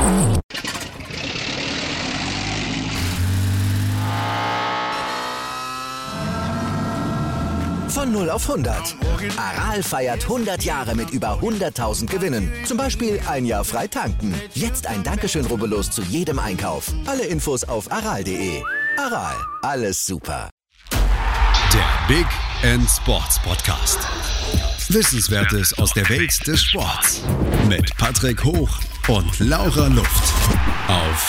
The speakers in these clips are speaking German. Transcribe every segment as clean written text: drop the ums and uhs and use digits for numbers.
Von 0 auf 100. Aral feiert 100 Jahre mit über 100.000 Gewinnen. Zum Beispiel ein Jahr frei tanken. Jetzt ein Dankeschön, rubbellos zu jedem Einkauf. Alle Infos auf aral.de. Aral, alles super. Der Big End Sports Podcast. Wissenswertes aus der Welt des Sports. Mit Patrick Hoch und Laura Luft. Auf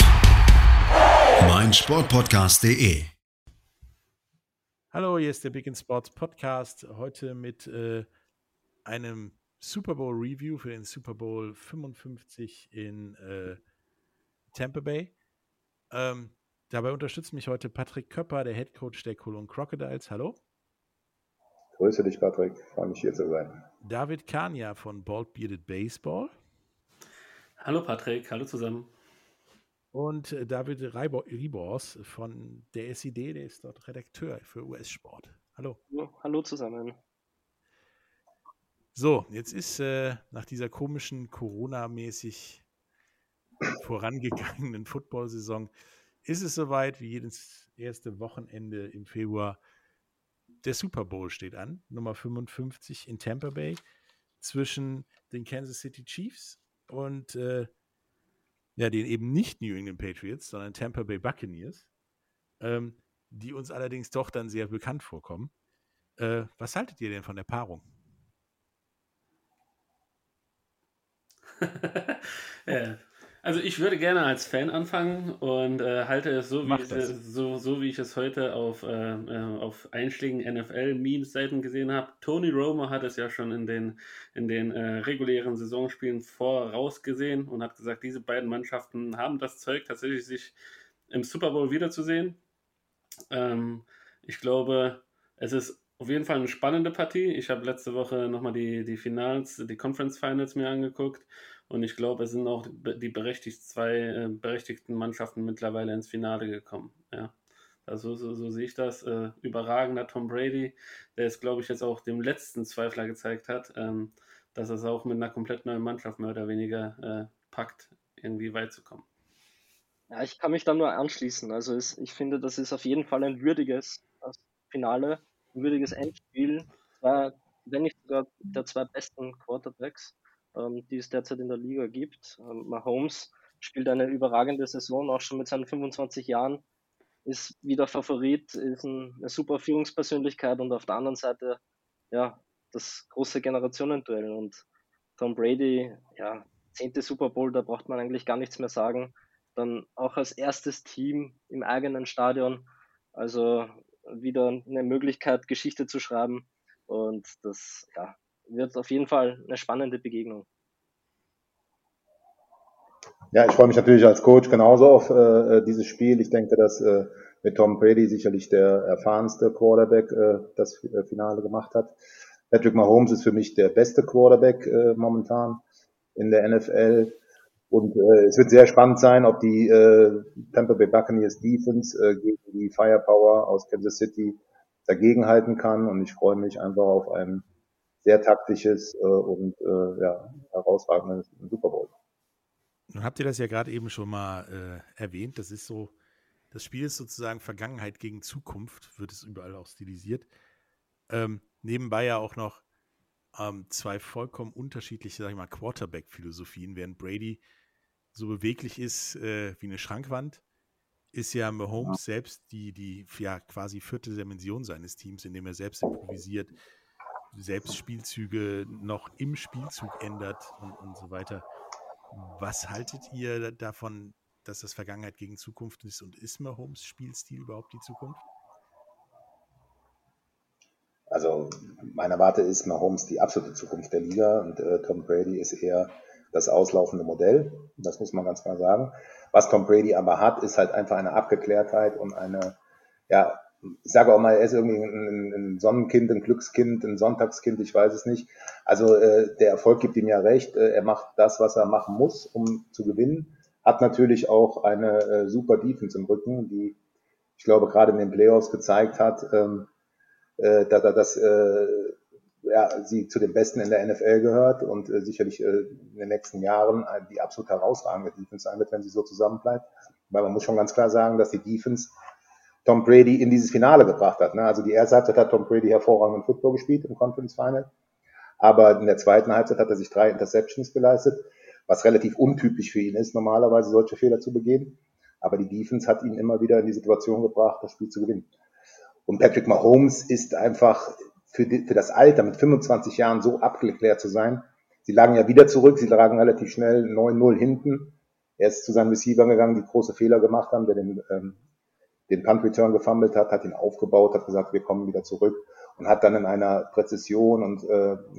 meinsportpodcast.de. Hallo, hier ist der Big in Sports Podcast. Heute mit einem Super Bowl Review für den Super Bowl 55 in Tampa Bay. Dabei unterstützt mich heute Patrick Köpper, der Head Coach der Cologne Crocodiles. Hallo. Grüße dich, Patrick. Freue mich, hier zu sein. David Kania von Bald Bearded Baseball. Hallo Patrick, hallo zusammen. Und David Ribors von der SID, der ist dort Redakteur für US-Sport. Hallo. Hallo zusammen. So, jetzt ist nach dieser komischen Corona-mäßig vorangegangenen Football-Saison ist es soweit, wie jedes erste Wochenende im Februar. Der Super Bowl steht an, Nummer 55 in Tampa Bay, zwischen den Kansas City Chiefs und den eben nicht New England Patriots, sondern Tampa Bay Buccaneers, die uns allerdings doch dann sehr bekannt vorkommen. Was haltet ihr denn von der Paarung? Also ich würde gerne als Fan anfangen und halte es so, wie ich es heute auf einschlägigen NFL-Memes-Seiten gesehen habe. Tony Romo hat es ja schon in den regulären Saisonspielen vorausgesehen und hat gesagt, diese beiden Mannschaften haben das Zeug, tatsächlich sich im Super Bowl wiederzusehen. Ich glaube, es ist auf jeden Fall eine spannende Partie. Ich habe letzte Woche nochmal die Finals, die Conference Finals mir angeguckt. Und ich glaube, es sind auch die zwei berechtigten Mannschaften mittlerweile ins Finale gekommen. Ja. Also so sehe ich das. Überragender Tom Brady, der es, glaube ich, jetzt auch dem letzten Zweifler gezeigt hat, dass er es auch mit einer komplett neuen Mannschaft mehr oder weniger packt, irgendwie weit zu kommen. Ja, ich kann mich da nur anschließen. Also ich finde, das ist auf jeden Fall ein würdiges Finale, ein würdiges Endspiel. Wenn nicht sogar der zwei besten Quarterbacks, die es derzeit in der Liga gibt. Mahomes spielt eine überragende Saison, auch schon mit seinen 25 Jahren, ist wieder Favorit, ist eine super Führungspersönlichkeit und auf der anderen Seite, ja, das große Generationenduell und Tom Brady, ja, 10. Super Bowl, da braucht man eigentlich gar nichts mehr sagen. Dann auch als erstes Team im eigenen Stadion, also wieder eine Möglichkeit, Geschichte zu schreiben und das, ja, wird auf jeden Fall eine spannende Begegnung. Ja, ich freue mich natürlich als Coach genauso auf dieses Spiel. Ich denke, dass mit Tom Brady sicherlich der erfahrenste Quarterback das Finale gemacht hat. Patrick Mahomes ist für mich der beste Quarterback momentan in der NFL. Und es wird sehr spannend sein, ob die Tampa Bay Buccaneers Defense gegen die Firepower aus Kansas City dagegenhalten kann. Und ich freue mich einfach auf ein sehr taktisches und herausragendes Super Bowl. Nun habt ihr das ja gerade eben schon mal erwähnt. Das Spiel ist sozusagen Vergangenheit gegen Zukunft, wird es überall auch stilisiert. Nebenbei ja auch noch zwei vollkommen unterschiedliche, sag ich mal, Quarterback-Philosophien. Während Brady so beweglich ist wie eine Schrankwand, ist ja Mahomes selbst die quasi vierte Dimension seines Teams, indem er selbst improvisiert, selbst Spielzüge noch im Spielzug ändert und so weiter. Was haltet ihr davon, dass das Vergangenheit gegen Zukunft ist und ist Mahomes Spielstil überhaupt die Zukunft? Also meiner Warte ist Mahomes die absolute Zukunft der Liga und Tom Brady ist eher das auslaufende Modell. Das muss man ganz klar sagen. Was Tom Brady aber hat, ist halt einfach eine Abgeklärtheit und eine, ja, ich sage auch mal, er ist irgendwie ein Sonnenkind, ein Glückskind, ein Sonntagskind, ich weiß es nicht. Also der Erfolg gibt ihm ja recht. Er macht das, was er machen muss, um zu gewinnen. Hat natürlich auch eine super Defense im Rücken, die, ich glaube, gerade in den Playoffs gezeigt hat, dass er das sie zu den Besten in der NFL gehört und sicherlich in den nächsten Jahren die absolut herausragende Defense sein wird, wenn sie so zusammenbleibt. Weil man muss schon ganz klar sagen, dass die Defense Tom Brady in dieses Finale gebracht hat. Ne? Also die erste Halbzeit hat Tom Brady hervorragenden Football gespielt im Conference Final. Aber in der zweiten Halbzeit hat er sich 3 Interceptions geleistet, was relativ untypisch für ihn ist, normalerweise solche Fehler zu begehen. Aber die Defense hat ihn immer wieder in die Situation gebracht, das Spiel zu gewinnen. Und Patrick Mahomes ist einfach für das Alter mit 25 Jahren so abgeklärt zu sein. Sie lagen ja wieder zurück, sie lagen relativ schnell 9-0 hinten. Er ist zu seinen Receivern gegangen, die große Fehler gemacht haben, der den Punt-Return gefummelt hat ihn aufgebaut, hat gesagt, wir kommen wieder zurück und hat dann in einer Präzision und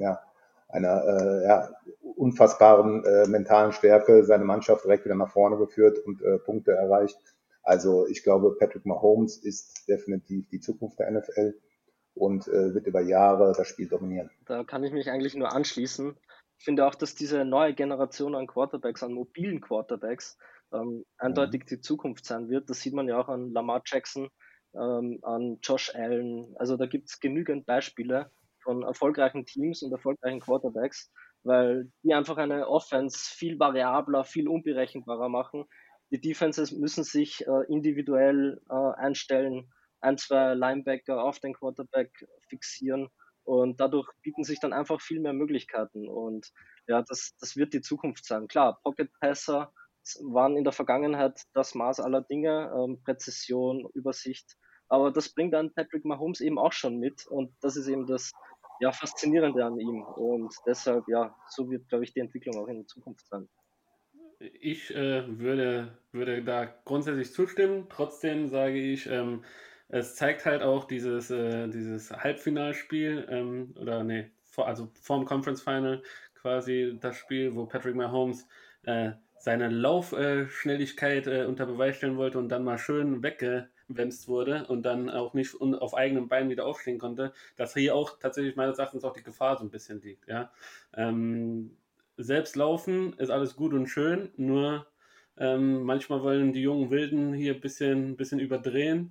einer unfassbaren mentalen Stärke seine Mannschaft direkt wieder nach vorne geführt und Punkte erreicht. Also ich glaube, Patrick Mahomes ist definitiv die Zukunft der NFL und wird über Jahre das Spiel dominieren. Da kann ich mich eigentlich nur anschließen. Ich finde auch, dass diese neue Generation an Quarterbacks, an mobilen Quarterbacks, eindeutig die Zukunft sein wird. Das sieht man ja auch an Lamar Jackson, an Josh Allen. Also da gibt es genügend Beispiele von erfolgreichen Teams und erfolgreichen Quarterbacks, weil die einfach eine Offense viel variabler, viel unberechenbarer machen. Die Defenses müssen sich individuell einstellen, 1, 2 Linebacker auf den Quarterback fixieren und dadurch bieten sich dann einfach viel mehr Möglichkeiten und ja, das wird die Zukunft sein. Klar, Pocket Passer waren in der Vergangenheit das Maß aller Dinge, Präzision, Übersicht, aber das bringt dann Patrick Mahomes eben auch schon mit und das ist eben das Faszinierende an ihm und deshalb, so wird, glaube ich, die Entwicklung auch in Zukunft sein. Ich würde da grundsätzlich zustimmen. Trotzdem sage ich, es zeigt halt auch dieses Halbfinalspiel also vorm Conference Final quasi das Spiel, wo Patrick Mahomes seine Laufschnelligkeit unter Beweis stellen wollte und dann mal schön weggewemst wurde und dann auch nicht auf eigenen Beinen wieder aufstehen konnte, dass hier auch tatsächlich meines Erachtens auch die Gefahr so ein bisschen liegt. Ja? Selbst laufen ist alles gut und schön, nur manchmal wollen die jungen Wilden hier ein bisschen überdrehen.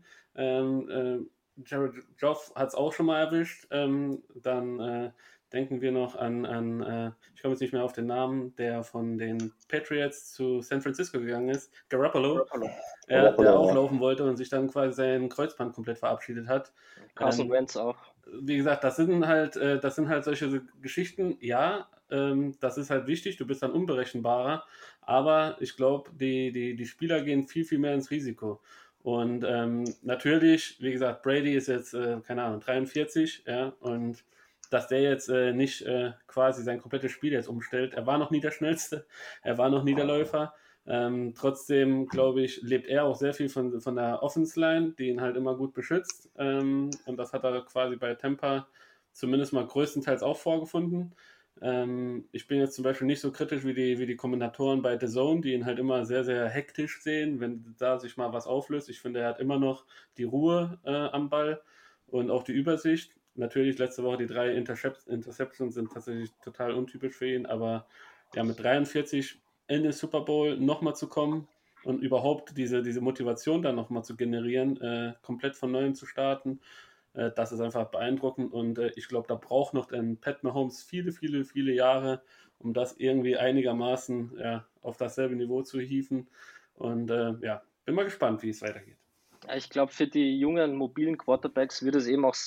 Jared Goff hat es auch schon mal erwischt. Dann denken wir noch an ich komme jetzt nicht mehr auf den Namen, der von den Patriots zu San Francisco gegangen ist, Garoppolo. Der auch laufen wollte und sich dann quasi sein Kreuzband komplett verabschiedet hat. Carson Wentz auch. Wie gesagt, das sind halt solche Geschichten, ja, das ist halt wichtig, du bist dann unberechenbarer, aber ich glaube, die Spieler gehen viel, viel mehr ins Risiko. Und natürlich, wie gesagt, Brady ist jetzt, keine Ahnung, 43, ja, und dass der jetzt nicht quasi sein komplettes Spiel jetzt umstellt. Er war noch nie der Schnellste, er war noch nie der Läufer. Trotzdem, glaube ich, lebt er auch sehr viel von der Offense-Line, die ihn halt immer gut beschützt. Und das hat er quasi bei Tampa zumindest mal größtenteils auch vorgefunden. Ich bin jetzt zum Beispiel nicht so kritisch wie die Kommentatoren bei The Zone, die ihn halt immer sehr, sehr hektisch sehen, wenn da sich mal was auflöst. Ich finde, er hat immer noch die Ruhe am Ball und auch die Übersicht. Natürlich, letzte Woche die 3 Interceptions sind tatsächlich total untypisch für ihn, aber ja, mit 43 in den Super Bowl nochmal zu kommen und überhaupt diese Motivation dann nochmal zu generieren, komplett von Neuem zu starten, das ist einfach beeindruckend und ich glaube, da braucht noch ein Pat Mahomes viele, viele, viele Jahre, um das irgendwie einigermaßen auf dasselbe Niveau zu hieven und bin mal gespannt, wie es weitergeht. Ich glaube, für die jungen, mobilen Quarterbacks wird es eben auch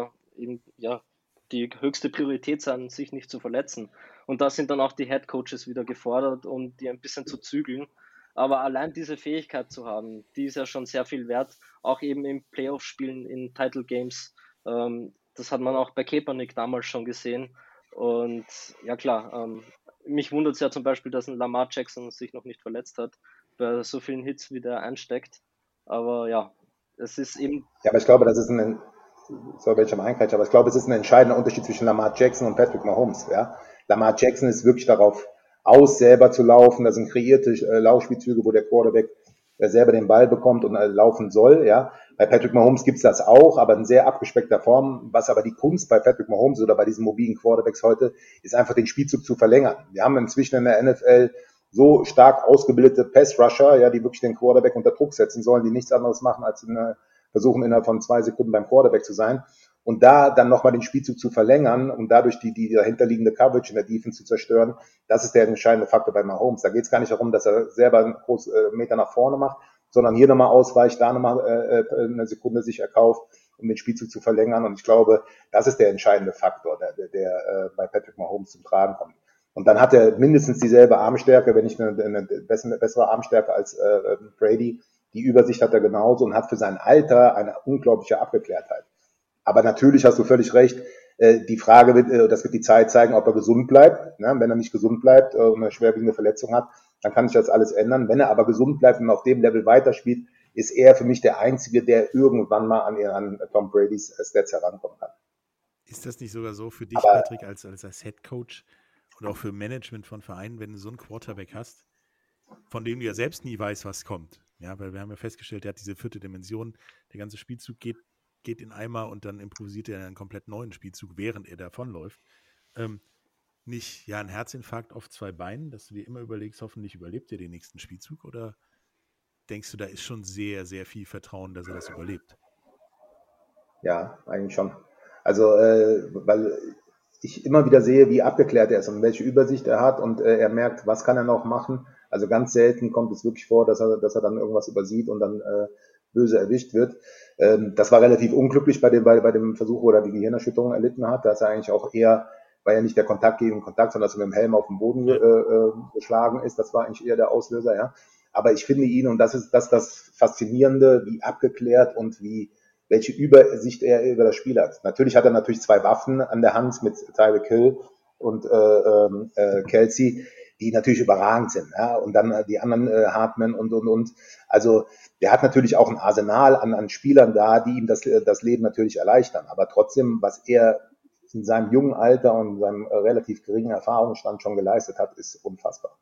die höchste Priorität sein, sich nicht zu verletzen. Und da sind dann auch die Head Coaches wieder gefordert, um die ein bisschen zu zügeln. Aber allein diese Fähigkeit zu haben, die ist ja schon sehr viel wert. Auch eben im Playoff-Spielen, in Title Games. Das hat man auch bei Kaepernick damals schon gesehen. Und ja klar, mich wundert es ja zum Beispiel, dass ein Lamar Jackson sich noch nicht verletzt hat, bei so vielen Hits, wie der einsteckt. Aber ja, es ist eben... Ja, aber ich glaube, das ist ich glaube, es ist ein entscheidender Unterschied zwischen Lamar Jackson und Patrick Mahomes. Ja? Lamar Jackson ist wirklich darauf aus, selber zu laufen. Das sind kreierte Laufspielzüge, wo der Quarterback selber den Ball bekommt und laufen soll. Ja? Bei Patrick Mahomes gibt's das auch, aber in sehr abgespeckter Form. Was aber die Kunst bei Patrick Mahomes oder bei diesen mobilen Quarterbacks heute ist, einfach den Spielzug zu verlängern. Wir haben inzwischen in der NFL so stark ausgebildete Pass-Rusher, ja, die wirklich den Quarterback unter Druck setzen sollen, die nichts anderes machen, als versuchen innerhalb von 2 Sekunden beim Quarterback zu sein. Und da dann nochmal den Spielzug zu verlängern und dadurch die dahinterliegende Coverage in der Defense zu zerstören, das ist der entscheidende Faktor bei Mahomes. Da geht es gar nicht darum, dass er selber einen großen Meter nach vorne macht, sondern hier nochmal ausweicht, da nochmal eine Sekunde sich erkauft, um den Spielzug zu verlängern. Und ich glaube, das ist der entscheidende Faktor, der bei Patrick Mahomes zum Tragen kommt. Und dann hat er mindestens dieselbe Armstärke, wenn nicht eine bessere Armstärke als Brady. Die Übersicht hat er genauso und hat für sein Alter eine unglaubliche Abgeklärtheit. Aber natürlich hast du völlig recht. Die Frage wird, das wird die Zeit zeigen, ob er gesund bleibt. Ne? Wenn er nicht gesund bleibt und eine schwerwiegende Verletzung hat, dann kann sich das alles ändern. Wenn er aber gesund bleibt und auf dem Level weiterspielt, ist er für mich der Einzige, der irgendwann mal an Tom Bradys Stats herankommen kann. Ist das nicht sogar so für dich, Patrick, als Head Coach und auch für Management von Vereinen, wenn du so einen Quarterback hast, von dem du ja selbst nie weißt, was kommt? Ja, weil wir haben ja festgestellt, der hat diese 4. Dimension, der ganze Spielzug geht in Eimer und dann improvisiert er einen komplett neuen Spielzug, während er davonläuft. Nicht ein Herzinfarkt auf 2 Beinen, dass du dir immer überlegst, hoffentlich überlebt er den nächsten Spielzug, oder denkst du, da ist schon sehr, sehr viel Vertrauen, dass er das überlebt? Ja, eigentlich schon. Also, weil ich immer wieder sehe, wie abgeklärt er ist und welche Übersicht er hat und er merkt, was kann er noch machen. Also ganz selten kommt es wirklich vor, dass er dann irgendwas übersieht und dann böse erwischt wird. Das war relativ unglücklich bei dem Versuch, wo er die Gehirnerschütterung erlitten hat. Da ist er eigentlich auch eher, war ja nicht der Kontakt gegen Kontakt, sondern dass er mit dem Helm auf den Boden geschlagen ist. Das war eigentlich eher der Auslöser, ja. Aber ich finde ihn, und das ist das Faszinierende, wie abgeklärt und welche Übersicht er über das Spiel hat. Natürlich hat er 2 Waffen an der Hand mit Tyreek Hill und Kelsey, die natürlich überragend sind. Ja? Und dann die anderen Hartman und. Also der hat natürlich auch ein Arsenal an Spielern da, die ihm das Leben natürlich erleichtern. Aber trotzdem, was er in seinem jungen Alter und seinem relativ geringen Erfahrungsstand schon geleistet hat, ist unfassbar.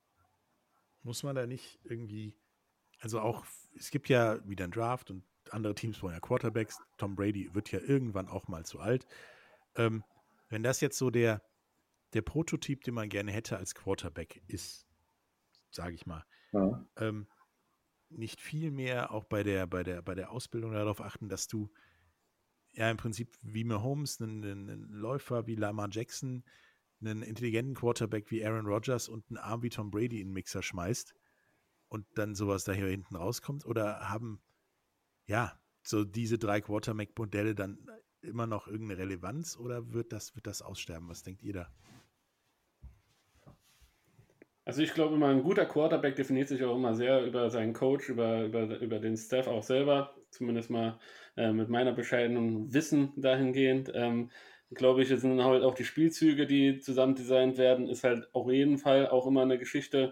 Muss man da nicht irgendwie, also auch, es gibt ja wieder einen Draft und andere Teams wollen ja Quarterbacks. Tom Brady wird ja irgendwann auch mal zu alt. Wenn das jetzt so der Prototyp, den man gerne hätte als Quarterback ist, sage ich mal, Ja. nicht viel mehr auch bei der Ausbildung darauf achten, dass du ja im Prinzip wie Mahomes, einen Läufer wie Lamar Jackson, einen intelligenten Quarterback wie Aaron Rodgers und einen Arm wie Tom Brady in den Mixer schmeißt und dann sowas da hier hinten rauskommt? Oder haben so diese 3 Quarterback-Modelle dann immer noch irgendeine Relevanz, oder wird das aussterben? Was denkt ihr da? Also ich glaube immer, ein guter Quarterback definiert sich auch immer sehr über seinen Coach, über den Staff auch selber, zumindest mal mit meiner bescheidenen Wissen dahingehend. Glaube ich, es sind halt auch die Spielzüge, die zusammen designt werden, ist halt auf jeden Fall auch immer eine Geschichte,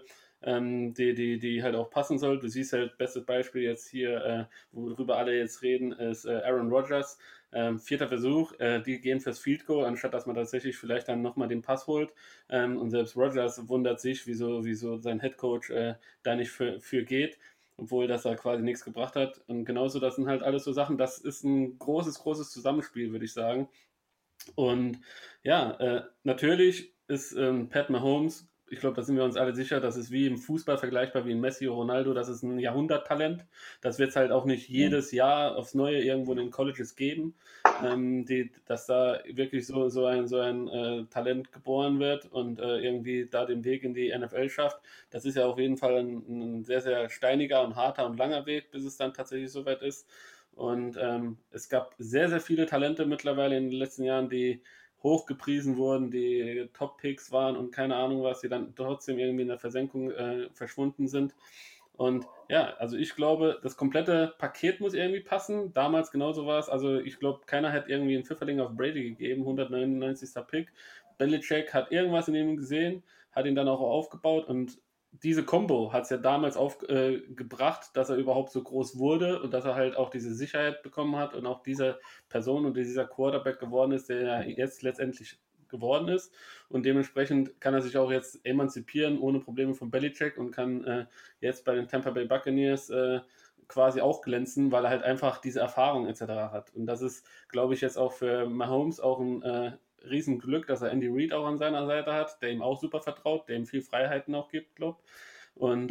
die halt auch passen soll. Du siehst halt, bestes Beispiel jetzt hier, worüber alle jetzt reden, ist Aaron Rodgers. 4. Versuch, die gehen fürs Field Goal, anstatt dass man tatsächlich vielleicht dann nochmal den Pass holt. Und selbst Rodgers wundert sich, wieso sein Headcoach da nicht für geht, obwohl das da quasi nichts gebracht hat. Und genauso, das sind halt alles so Sachen, das ist ein großes Zusammenspiel, würde ich sagen. Und ja, natürlich ist Pat Mahomes, ich glaube, da sind wir uns alle sicher, das ist wie im Fußball vergleichbar wie in Messi oder Ronaldo, das ist ein Jahrhunderttalent. Das wird es halt auch nicht jedes Jahr aufs Neue irgendwo in den Colleges geben, dass da wirklich so ein Talent geboren wird und irgendwie da den Weg in die NFL schafft. Das ist ja auf jeden Fall ein sehr, sehr steiniger und harter und langer Weg, bis es dann tatsächlich soweit ist. Und es gab sehr, sehr viele Talente mittlerweile in den letzten Jahren, die hochgepriesen wurden, die Top-Picks waren und keine Ahnung was, die dann trotzdem irgendwie in der Versenkung verschwunden sind. Und ja, also ich glaube, das komplette Paket muss irgendwie passen. Damals genauso war es. Also ich glaube, keiner hat irgendwie einen Pfifferling auf Brady gegeben, 199. Pick. Belichick hat irgendwas in ihm gesehen, hat ihn dann auch aufgebaut und diese Combo hat es ja damals gebracht, dass er überhaupt so groß wurde und dass er halt auch diese Sicherheit bekommen hat und auch diese Person und dieser Quarterback geworden ist, der er jetzt letztendlich geworden ist. Und dementsprechend kann er sich auch jetzt emanzipieren ohne Probleme von Belichick und kann jetzt bei den Tampa Bay Buccaneers quasi auch glänzen, weil er halt einfach diese Erfahrung etc. hat. Und das ist, glaube ich, jetzt auch für Mahomes auch ein Riesenglück, dass er Andy Reid auch an seiner Seite hat, der ihm auch super vertraut, der ihm viel Freiheiten auch gibt, glaube ich. Und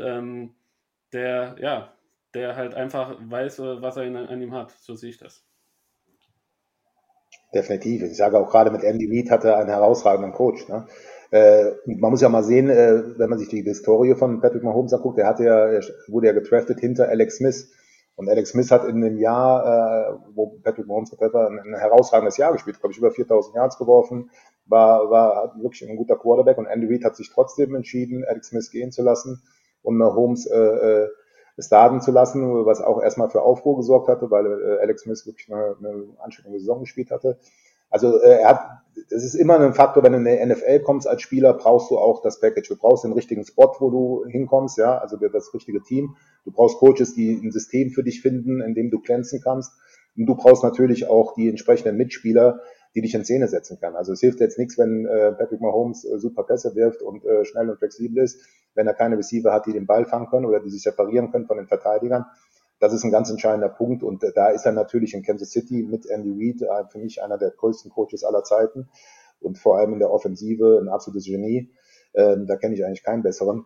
der halt einfach weiß, was er an ihm hat. So sehe ich das. Definitiv. Ich sage auch gerade mit Andy Reid hat er einen herausragenden Coach. Ne? Und man muss ja mal sehen, wenn man sich die Historie von Patrick Mahomes anguckt, er wurde ja gedraftet hinter Alex Smith. Und Alex Smith hat in dem Jahr, wo Patrick Mahomes ein herausragendes Jahr gespielt, glaube ich, über 4.000 Yards geworfen, war wirklich ein guter Quarterback. Und Andy Reid hat sich trotzdem entschieden, Alex Smith gehen zu lassen und Mahomes starten zu lassen, was auch erstmal für Aufruhr gesorgt hatte, weil Alex Smith wirklich eine anständige Saison gespielt hatte. Also das ist immer ein Faktor, wenn du in die NFL kommst als Spieler, brauchst du auch das Package. Du brauchst den richtigen Spot, wo du hinkommst, ja, also das richtige Team. Du brauchst Coaches, die ein System für dich finden, in dem du glänzen kannst. Und du brauchst natürlich auch die entsprechenden Mitspieler, die dich in Szene setzen können. Also es hilft jetzt nichts, wenn Patrick Mahomes super Pässe wirft und schnell und flexibel ist, wenn er keine Receiver hat, die den Ball fangen können oder die sich separieren können von den Verteidigern. Das ist ein ganz entscheidender Punkt und da ist er natürlich in Kansas City mit Andy Reid für mich einer der größten Coaches aller Zeiten und vor allem in der Offensive ein absolutes Genie. Da kenne ich eigentlich keinen besseren.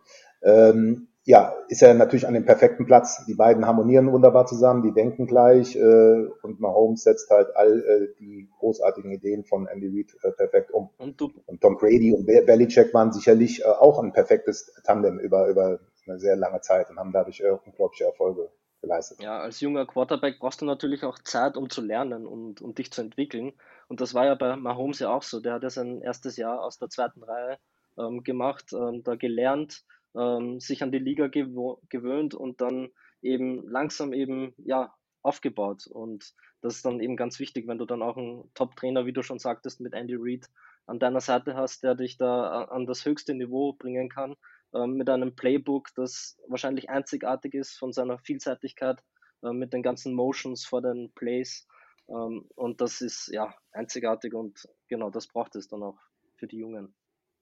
Ja, ist er natürlich an dem perfekten Platz. Die beiden harmonieren wunderbar zusammen, die denken gleich und Mahomes setzt halt all die großartigen Ideen von Andy Reid perfekt um. Und Tom Brady und Belichick waren sicherlich auch ein perfektes Tandem über eine sehr lange Zeit und haben dadurch unglaubliche Erfolge geleistet. Ja, als junger Quarterback brauchst du natürlich auch Zeit, um zu lernen und dich zu entwickeln. Und das war ja bei Mahomes ja auch so. Der hat ja sein erstes Jahr aus der zweiten Reihe gemacht, da gelernt, sich an die Liga gewöhnt und dann eben langsam eben ja aufgebaut. Und das ist dann eben ganz wichtig, wenn du dann auch einen Top-Trainer, wie du schon sagtest, mit Andy Reid an deiner Seite hast, der dich da an das höchste Niveau bringen kann, mit einem Playbook, das wahrscheinlich einzigartig ist von seiner Vielseitigkeit, mit den ganzen Motions vor den Plays. Und das ist ja einzigartig und genau das braucht es dann auch für die Jungen.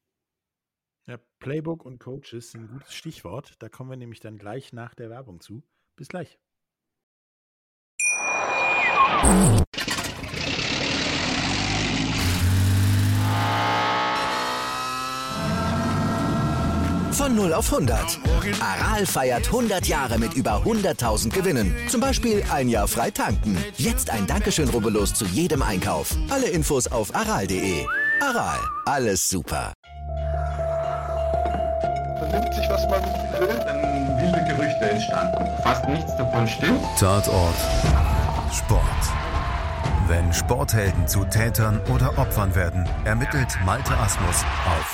Ja, Playbook und Coaches sind ein gutes Stichwort. Da kommen wir nämlich dann gleich nach der Werbung zu. Bis gleich. Von 0 auf 100. Aral feiert 100 Jahre mit über 100.000 Gewinnen. Zum Beispiel ein Jahr frei tanken. Jetzt ein Dankeschön, rubbellos zu jedem Einkauf. Alle Infos auf aral.de. Aral, alles super. Vernimmt sich, was man will, dann wilde Gerüchte entstanden. Fast nichts davon stimmt. Tatort Sport. Wenn Sporthelden zu Tätern oder Opfern werden, ermittelt Malte Asmus auf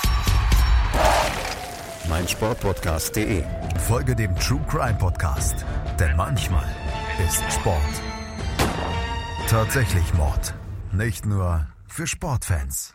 meinsportpodcast.de. Folge dem True Crime Podcast, denn manchmal ist Sport tatsächlich Mord. Nicht nur für Sportfans.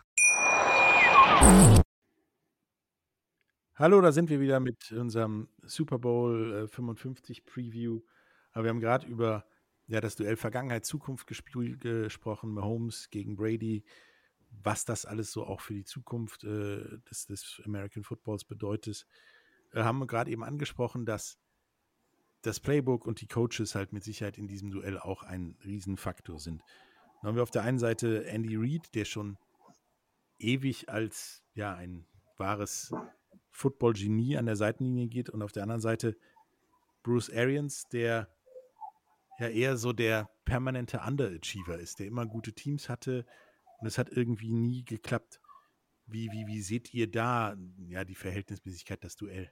Hallo, da sind wir wieder mit unserem Super Bowl 55 Preview. Aber wir haben gerade über das Duell Vergangenheit, Zukunft gesprochen, Mahomes gegen Brady, was das alles so auch für die Zukunft des American Footballs bedeutet. Haben wir gerade eben angesprochen, dass das Playbook und die Coaches halt mit Sicherheit in diesem Duell auch ein Riesenfaktor sind. Dann haben wir auf der einen Seite Andy Reid, der schon ewig als ein wahres Football-Genie an der Seitenlinie geht, und auf der anderen Seite Bruce Arians, der ja eher so der permanente Underachiever ist, der immer gute Teams hatte und es hat irgendwie nie geklappt. Wie seht ihr da die Verhältnismäßigkeit, das Duell?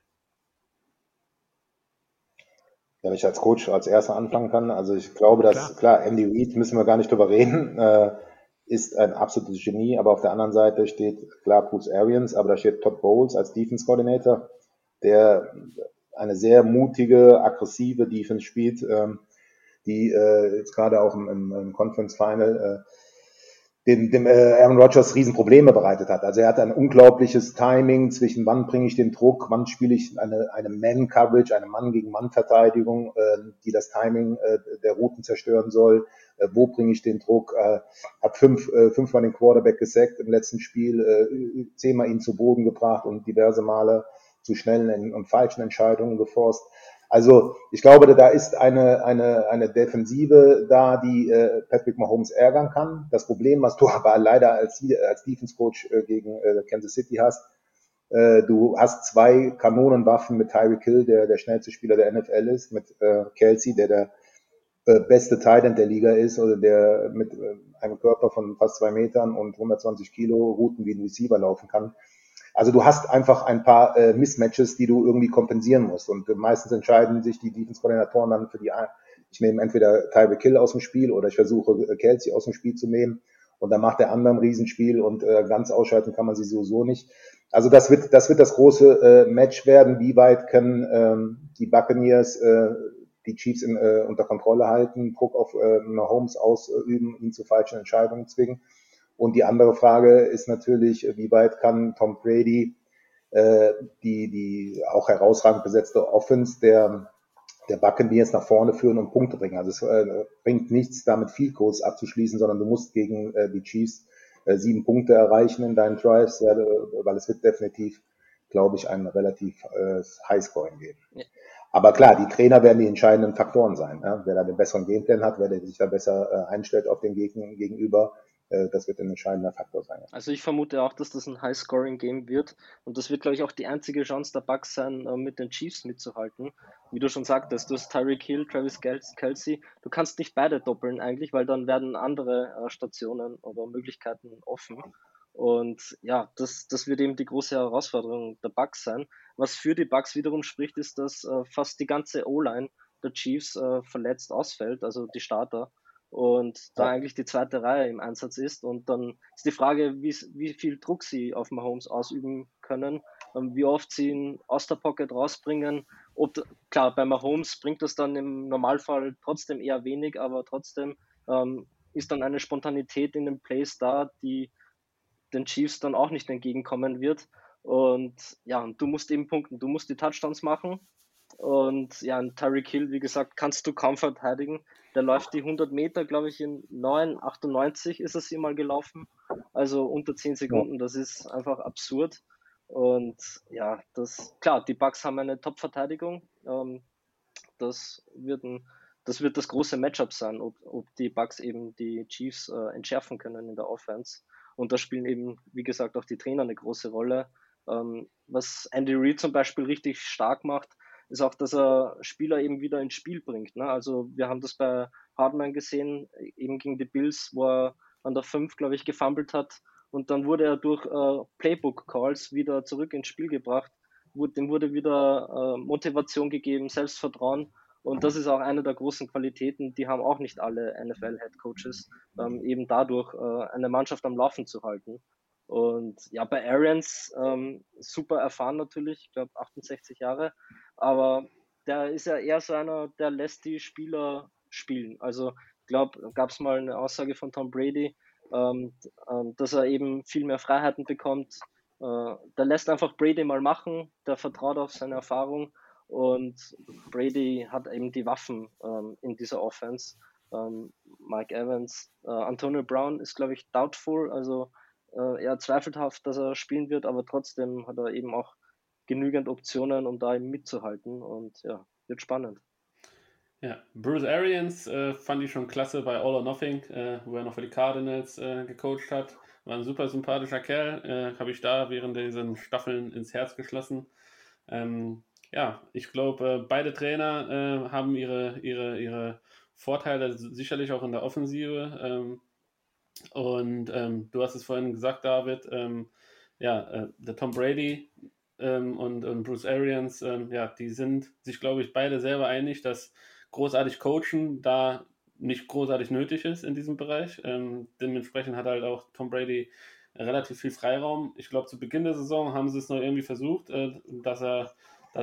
Wenn ich als Coach als Erster anfangen kann, also ich glaube, dass, klar, Andy Reid, müssen wir gar nicht drüber reden, ist ein absolutes Genie, aber auf der anderen Seite steht, klar, Bruce Arians, aber da steht Todd Bowles als Defense Coordinator, der eine sehr mutige, aggressive Defense spielt, die jetzt gerade auch im Conference Final dem Aaron Rodgers Riesenprobleme bereitet hat. Also er hat ein unglaubliches Timing zwischen wann bringe ich den Druck, wann spiele ich eine Man-Coverage, eine Mann-gegen-Mann-Verteidigung, die das Timing der Routen zerstören soll. Wo bringe ich den Druck? Hat fünfmal den Quarterback gesackt im letzten Spiel, 10-mal ihn zu Boden gebracht und diverse Male zu schnellen und falschen Entscheidungen geforst. Also ich glaube, da ist eine Defensive da, die Patrick Mahomes ärgern kann. Das Problem, was du aber leider als Defense Coach gegen Kansas City hast, du hast zwei Kanonenwaffen mit Tyreek Hill, der schnellste Spieler der NFL ist, mit Kelsey, der beste Tight End der Liga ist oder der mit einem Körper von fast 2 Metern und 120 Kilo Routen wie ein Receiver laufen kann. Also du hast einfach ein paar Mismatches, die du irgendwie kompensieren musst. Und meistens entscheiden sich die Defense-Koordinatoren dann für ich nehme entweder Tyreek Hill aus dem Spiel oder ich versuche Kelsey aus dem Spiel zu nehmen. Und dann macht der andere ein Riesenspiel und ganz ausschalten kann man sie sowieso nicht. Also das wird das große Match werden. Wie weit können die Buccaneers die Chiefs unter Kontrolle halten, Druck auf Mahomes ausüben, ihn zu falschen Entscheidungen zwingen. Und die andere Frage ist natürlich, wie weit kann Tom Brady die auch herausragend besetzte Offense der Buccaneers nach vorne führen und Punkte bringen. Also es bringt nichts, damit Field Goals abzuschließen, sondern du musst gegen die Chiefs 7 Punkte erreichen in deinen Drives, weil es wird definitiv, glaube ich, ein relativ Highscoring geben. Ja. Aber klar, die Trainer werden die entscheidenden Faktoren sein. Ja? Wer da den besseren Gameplan hat, wer sich da besser einstellt auf den gegenüber, das wird ein entscheidender Faktor sein. Also ich vermute auch, dass das ein High-Scoring-Game wird und das wird, glaube ich, auch die einzige Chance der Bucks sein, mit den Chiefs mitzuhalten. Wie du schon sagtest, du hast Tyreek Hill, Travis Kelce, du kannst nicht beide doppeln eigentlich, weil dann werden andere Stationen oder Möglichkeiten offen. Und ja, das wird eben die große Herausforderung der Bucks sein. Was für die Bucks wiederum spricht, ist, dass fast die ganze O-Line der Chiefs verletzt ausfällt, also die Starter. Und da eigentlich die zweite Reihe im Einsatz ist. Und dann ist die Frage, wie viel Druck sie auf Mahomes ausüben können, wie oft sie ihn aus der Pocket rausbringen. Klar, bei Mahomes bringt das dann im Normalfall trotzdem eher wenig, aber trotzdem ist dann eine Spontanität in den Plays da, die den Chiefs dann auch nicht entgegenkommen wird. Und ja, du musst eben punkten, du musst die Touchdowns machen. Und ja, ein Tyreek Hill, wie gesagt, kannst du kaum verteidigen. Der läuft die 100 Meter, glaube ich, in 9,98 ist es hier mal gelaufen. Also unter 10 Sekunden, das ist einfach absurd. Und ja, klar, die Bucks haben eine Top-Verteidigung. Das wird das große Matchup sein, ob die Bucks eben die Chiefs entschärfen können in der Offense. Und da spielen eben, wie gesagt, auch die Trainer eine große Rolle. Was Andy Reid zum Beispiel richtig stark macht, ist auch, dass er Spieler eben wieder ins Spiel bringt. Ne? Also wir haben das bei Hardman gesehen, eben gegen die Bills, wo er an der 5, glaube ich, gefummelt hat. Und dann wurde er durch Playbook-Calls wieder zurück ins Spiel gebracht. Dem wurde wieder Motivation gegeben, Selbstvertrauen. Und das ist auch eine der großen Qualitäten, die haben auch nicht alle NFL-Head-Coaches, eben dadurch eine Mannschaft am Laufen zu halten. Und ja, bei Arians super erfahren natürlich, ich glaube 68 Jahre, aber der ist ja eher so einer, der lässt die Spieler spielen. Also ich glaube, gab es mal eine Aussage von Tom Brady, dass er eben viel mehr Freiheiten bekommt. Der lässt einfach Brady mal machen, der vertraut auf seine Erfahrung und Brady hat eben die Waffen in dieser Offense. Mike Evans, Antonio Brown ist, glaube ich, doubtful, also eher zweifelhaft, dass er spielen wird, aber trotzdem hat er eben auch genügend Optionen, um da eben mitzuhalten und ja, wird spannend. Ja, Bruce Arians fand ich schon klasse bei All or Nothing, wo er noch für die Cardinals gecoacht hat. War ein super sympathischer Kerl, habe ich da während diesen Staffeln ins Herz geschlossen. Ja, ich glaube, beide Trainer haben ihre Vorteile sicherlich auch in der Offensive. Und du hast es vorhin gesagt, David, der Tom Brady und Bruce Arians, die sind sich, glaube ich, beide selber einig, dass großartig Coachen da nicht großartig nötig ist in diesem Bereich. Dementsprechend hat halt auch Tom Brady relativ viel Freiraum. Ich glaube, zu Beginn der Saison haben sie es noch irgendwie versucht, dass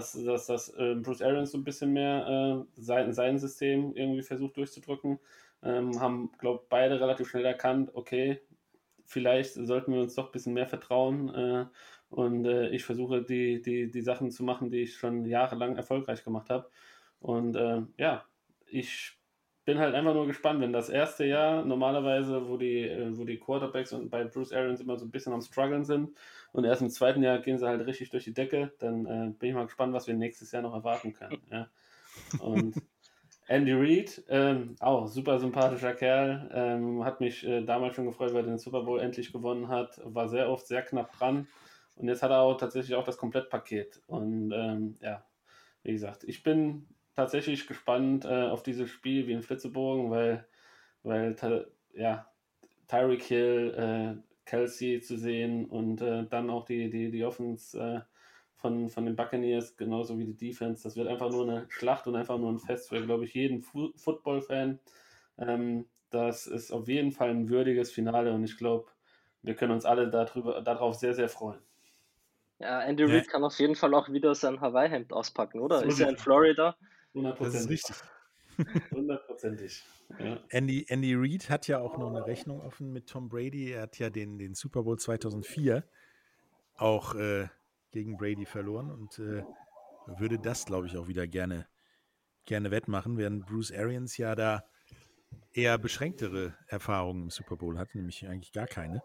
Bruce Arians so ein bisschen mehr sein System irgendwie versucht durchzudrücken. Haben, glaube ich, beide relativ schnell erkannt, okay, vielleicht sollten wir uns doch ein bisschen mehr vertrauen und ich versuche die Sachen zu machen, die ich schon jahrelang erfolgreich gemacht habe. Und ich bin halt einfach nur gespannt, wenn das erste Jahr normalerweise, wo die Quarterbacks und bei Bruce Arians immer so ein bisschen am Struggeln sind und erst im zweiten Jahr gehen sie halt richtig durch die Decke, dann bin ich mal gespannt, was wir nächstes Jahr noch erwarten können. Ja. Und Andy Reid, auch super sympathischer Kerl, hat mich damals schon gefreut, weil er den Super Bowl endlich gewonnen hat, war sehr oft sehr knapp dran und jetzt hat er auch tatsächlich auch das Komplettpaket und wie gesagt, ich bin tatsächlich gespannt auf dieses Spiel wie in Flitzebogen, weil Tyreek Hill, Kelsey zu sehen und dann auch die Offense von den Buccaneers, genauso wie die Defense. Das wird einfach nur eine Schlacht und einfach nur ein Fest für, glaube ich, jeden Football-Fan. Das ist auf jeden Fall ein würdiges Finale und ich glaube, wir können uns alle darauf sehr, sehr freuen. Ja, Andy Reid kann auf jeden Fall auch wieder sein Hawaii-Hemd auspacken, oder? Ist er in Florida? 100%. Das ist richtig. 100%. Ja. Andy Reid hat ja auch noch eine Rechnung offen mit Tom Brady. Er hat ja den Super Bowl 2004 auch gegen Brady verloren und würde das, glaube ich, auch wieder gerne wettmachen, während Bruce Arians ja da eher beschränktere Erfahrungen im Super Bowl hat, nämlich eigentlich gar keine.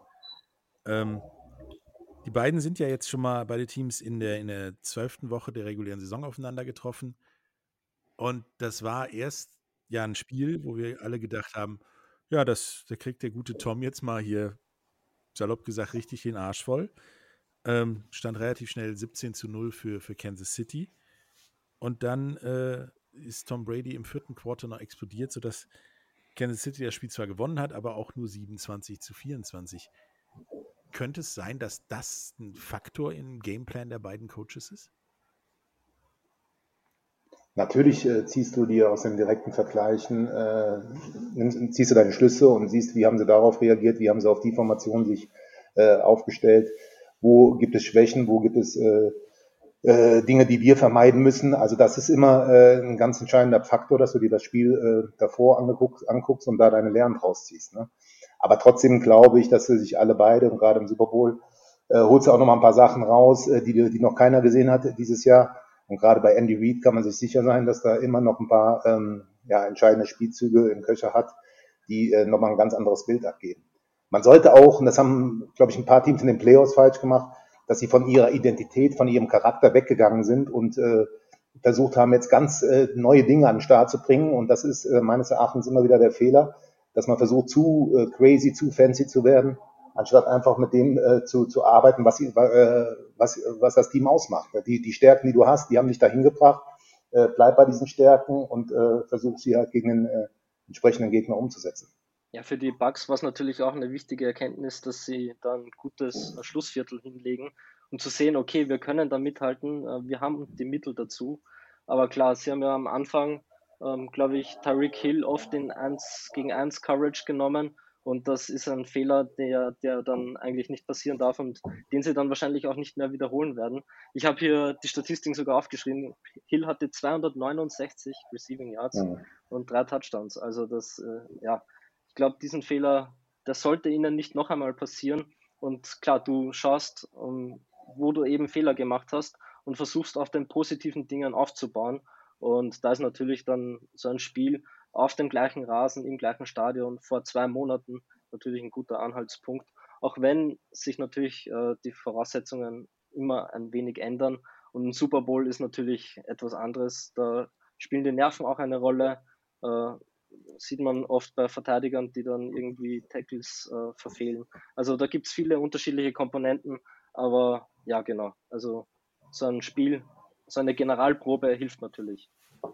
Die beiden sind ja jetzt schon mal beide Teams in der 12. Woche der regulären Saison aufeinander getroffen. Und das war erst ja ein Spiel, wo wir alle gedacht haben, ja, da kriegt der gute Tom jetzt mal hier, salopp gesagt, richtig den Arsch voll. Stand relativ schnell 17-0 für Kansas City. Und dann ist Tom Brady im 4. Quarter noch explodiert, sodass Kansas City das Spiel zwar gewonnen hat, aber auch nur 27-24. Könnte es sein, dass das ein Faktor im Gameplan der beiden Coaches ist? Natürlich ziehst du dir aus den direkten Vergleichen, ziehst du deine Schlüsse und siehst, wie haben sie darauf reagiert, wie haben sie auf die Formation sich aufgestellt, wo gibt es Schwächen, wo gibt es Dinge, die wir vermeiden müssen. Also das ist immer ein ganz entscheidender Faktor, dass du dir das Spiel davor anguckst und da deine Lehren draus ziehst. Ne? Aber trotzdem glaube ich, dass sie sich alle beide, und gerade im Super Bowl, holst du auch noch mal ein paar Sachen raus, die noch keiner gesehen hat dieses Jahr. Und gerade bei Andy Reid kann man sich sicher sein, dass da immer noch ein paar entscheidende Spielzüge im Köcher hat, die nochmal ein ganz anderes Bild abgeben. Man sollte auch, und das haben, glaube ich, ein paar Teams in den Playoffs falsch gemacht, dass sie von ihrer Identität, von ihrem Charakter weggegangen sind und versucht haben, jetzt ganz neue Dinge an den Start zu bringen. Und das ist meines Erachtens immer wieder der Fehler, dass man versucht, zu crazy, zu fancy zu werden, anstatt einfach mit dem zu arbeiten, was das Team ausmacht. Die Stärken, die du hast, die haben dich dahin gebracht. Bleib bei diesen Stärken und versuch sie halt gegen den entsprechenden Gegner umzusetzen. Ja, für die Bucks war es natürlich auch eine wichtige Erkenntnis, dass sie da ein gutes Schlussviertel hinlegen, um zu sehen, okay, wir können da mithalten, wir haben die Mittel dazu. Aber klar, sie haben ja am Anfang, glaube ich, Tyreek Hill oft in 1 gegen 1 Coverage genommen. Und das ist ein Fehler, der dann eigentlich nicht passieren darf und den sie dann wahrscheinlich auch nicht mehr wiederholen werden. Ich habe hier die Statistiken sogar aufgeschrieben. Hill hatte 269 Receiving Yards und 3 Touchdowns. Also das, ich glaube, diesen Fehler, das sollte ihnen nicht noch einmal passieren. Und klar, du schaust, wo du eben Fehler gemacht hast und versuchst auf den positiven Dingen aufzubauen. Und da ist natürlich dann so ein Spiel auf dem gleichen Rasen, im gleichen Stadion vor 2 Monaten natürlich ein guter Anhaltspunkt. Auch wenn sich natürlich die Voraussetzungen immer ein wenig ändern. Und ein Super Bowl ist natürlich etwas anderes. Da spielen die Nerven auch eine Rolle. Sieht man oft bei Verteidigern, die dann irgendwie Tackles verfehlen. Also da gibt es viele unterschiedliche Komponenten, aber ja, genau. Also so ein Spiel, so eine Generalprobe hilft natürlich.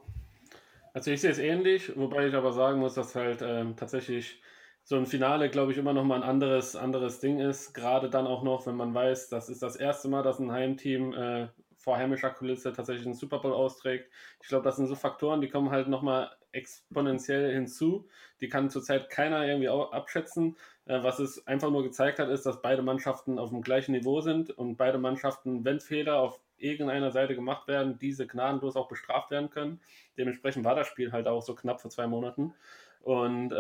Also ich sehe es ähnlich, wobei ich aber sagen muss, dass halt tatsächlich so ein Finale, glaube ich, immer noch mal ein anderes Ding ist. Gerade dann auch noch, wenn man weiß, das ist das erste Mal, dass ein Heimteam vor heimischer Kulisse tatsächlich einen Super Bowl austrägt. Ich glaube, das sind so Faktoren, die kommen halt nochmal exponentiell hinzu. Die kann zurzeit keiner irgendwie abschätzen. Was es einfach nur gezeigt hat, ist, dass beide Mannschaften auf dem gleichen Niveau sind und beide Mannschaften, wenn Fehler auf irgendeiner Seite gemacht werden, diese gnadenlos auch bestraft werden können. Dementsprechend war das Spiel halt auch so knapp vor 2 Monaten. Und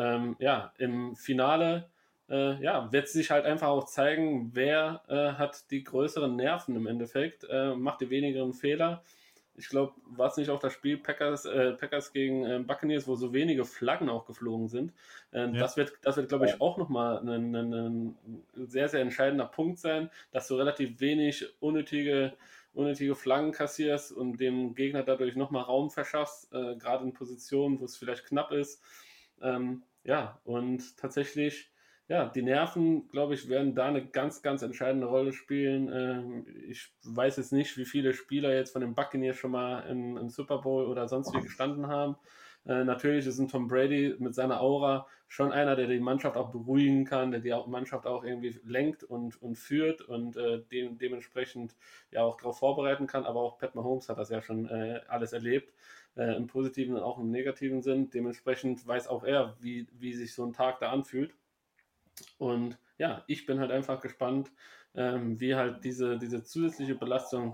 im Finale wird sich halt einfach auch zeigen, wer hat die größeren Nerven im Endeffekt, macht die wenigeren Fehler. Ich glaube, war es nicht auch das Spiel Packers gegen Buccaneers, wo so wenige Flaggen auch geflogen sind. Das wird glaube ich, auch nochmal ein sehr, sehr entscheidender Punkt sein, dass du relativ wenig unnötige Flaggen kassierst und dem Gegner dadurch nochmal Raum verschaffst, gerade in Positionen, wo es vielleicht knapp ist. Und tatsächlich die Nerven, glaube ich, werden da eine ganz, ganz entscheidende Rolle spielen. Ich weiß jetzt nicht, wie viele Spieler jetzt von den Buccaneers schon mal im Super Bowl oder sonst wie gestanden haben. Natürlich ist ein Tom Brady mit seiner Aura schon einer, der die Mannschaft auch beruhigen kann, der die Mannschaft auch irgendwie lenkt und führt und dementsprechend ja auch darauf vorbereiten kann. Aber auch Pat Mahomes hat das ja schon alles erlebt, im positiven und auch im negativen Sinn. Dementsprechend weiß auch er, wie sich so ein Tag da anfühlt. Und ja, ich bin halt einfach gespannt, wie halt diese zusätzliche Belastung,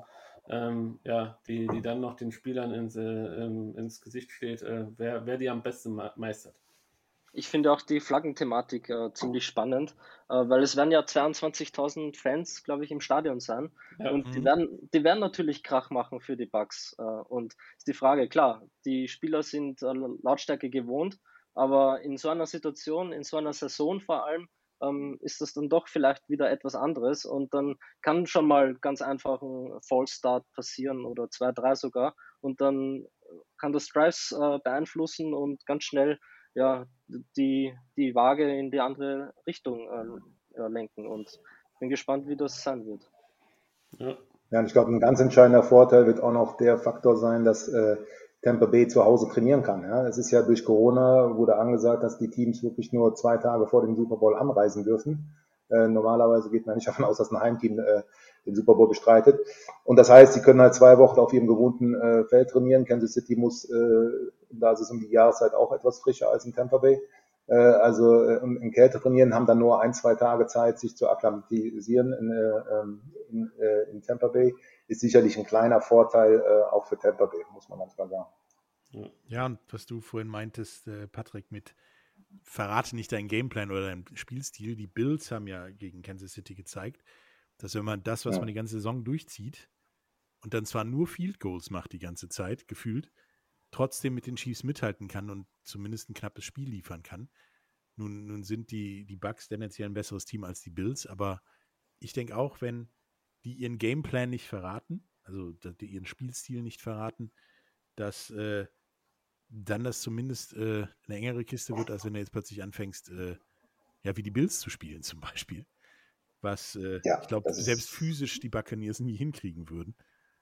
die dann noch den Spielern ins Gesicht steht, wer die am besten meistert. Ich finde auch die Flaggenthematik ziemlich spannend, weil es werden ja 22.000 Fans, glaube ich, im Stadion sein. Ja. Und die werden natürlich Krach machen für die Bucks. Und ist die Frage, klar, die Spieler sind Lautstärke gewohnt, aber in so einer Situation, in so einer Saison vor allem, ist das dann doch vielleicht wieder etwas anderes. Und dann kann schon mal ganz einfach ein Fallstart passieren oder 2, 3 sogar. Und dann kann das Drives beeinflussen und ganz schnell die Waage in die andere Richtung lenken. Und ich bin gespannt, wie das sein wird. Ja, und ich glaube, ein ganz entscheidender Vorteil wird auch noch der Faktor sein, dass Tampa Bay zu Hause trainieren kann. Ja? Es ist ja durch Corona, wurde angesagt, dass die Teams wirklich nur 2 Tage vor dem Super Bowl anreisen dürfen. Normalerweise geht man nicht davon aus, dass ein Heimteam den Super Bowl bestreitet. Und das heißt, sie können halt 2 Wochen auf ihrem gewohnten Feld trainieren. Kansas City muss, da ist es um die Jahreszeit auch etwas frischer als in Tampa Bay. In Kälte trainieren, haben dann nur 1, 2 Tage Zeit, sich zu akklimatisieren in Tampa Bay. Ist sicherlich ein kleiner Vorteil auch für Tampa Bay, muss man manchmal sagen. Ja, und was du vorhin meintest, Patrick, mit verrate nicht deinen Gameplan oder deinen Spielstil. Die Bills haben ja gegen Kansas City gezeigt, dass wenn man das, was man die ganze Saison durchzieht und dann zwar nur Field Goals macht die ganze Zeit, gefühlt, trotzdem mit den Chiefs mithalten kann und zumindest ein knappes Spiel liefern kann. Nun sind die Bucks tendenziell ein besseres Team als die Bills, aber ich denke auch, wenn die ihren Gameplan nicht verraten, also die ihren Spielstil nicht verraten, dass dann das zumindest eine engere Kiste wird, als wenn du jetzt plötzlich anfängst, wie die Bills zu spielen zum Beispiel. Was ich glaube, selbst physisch die Buccaneers nie hinkriegen würden.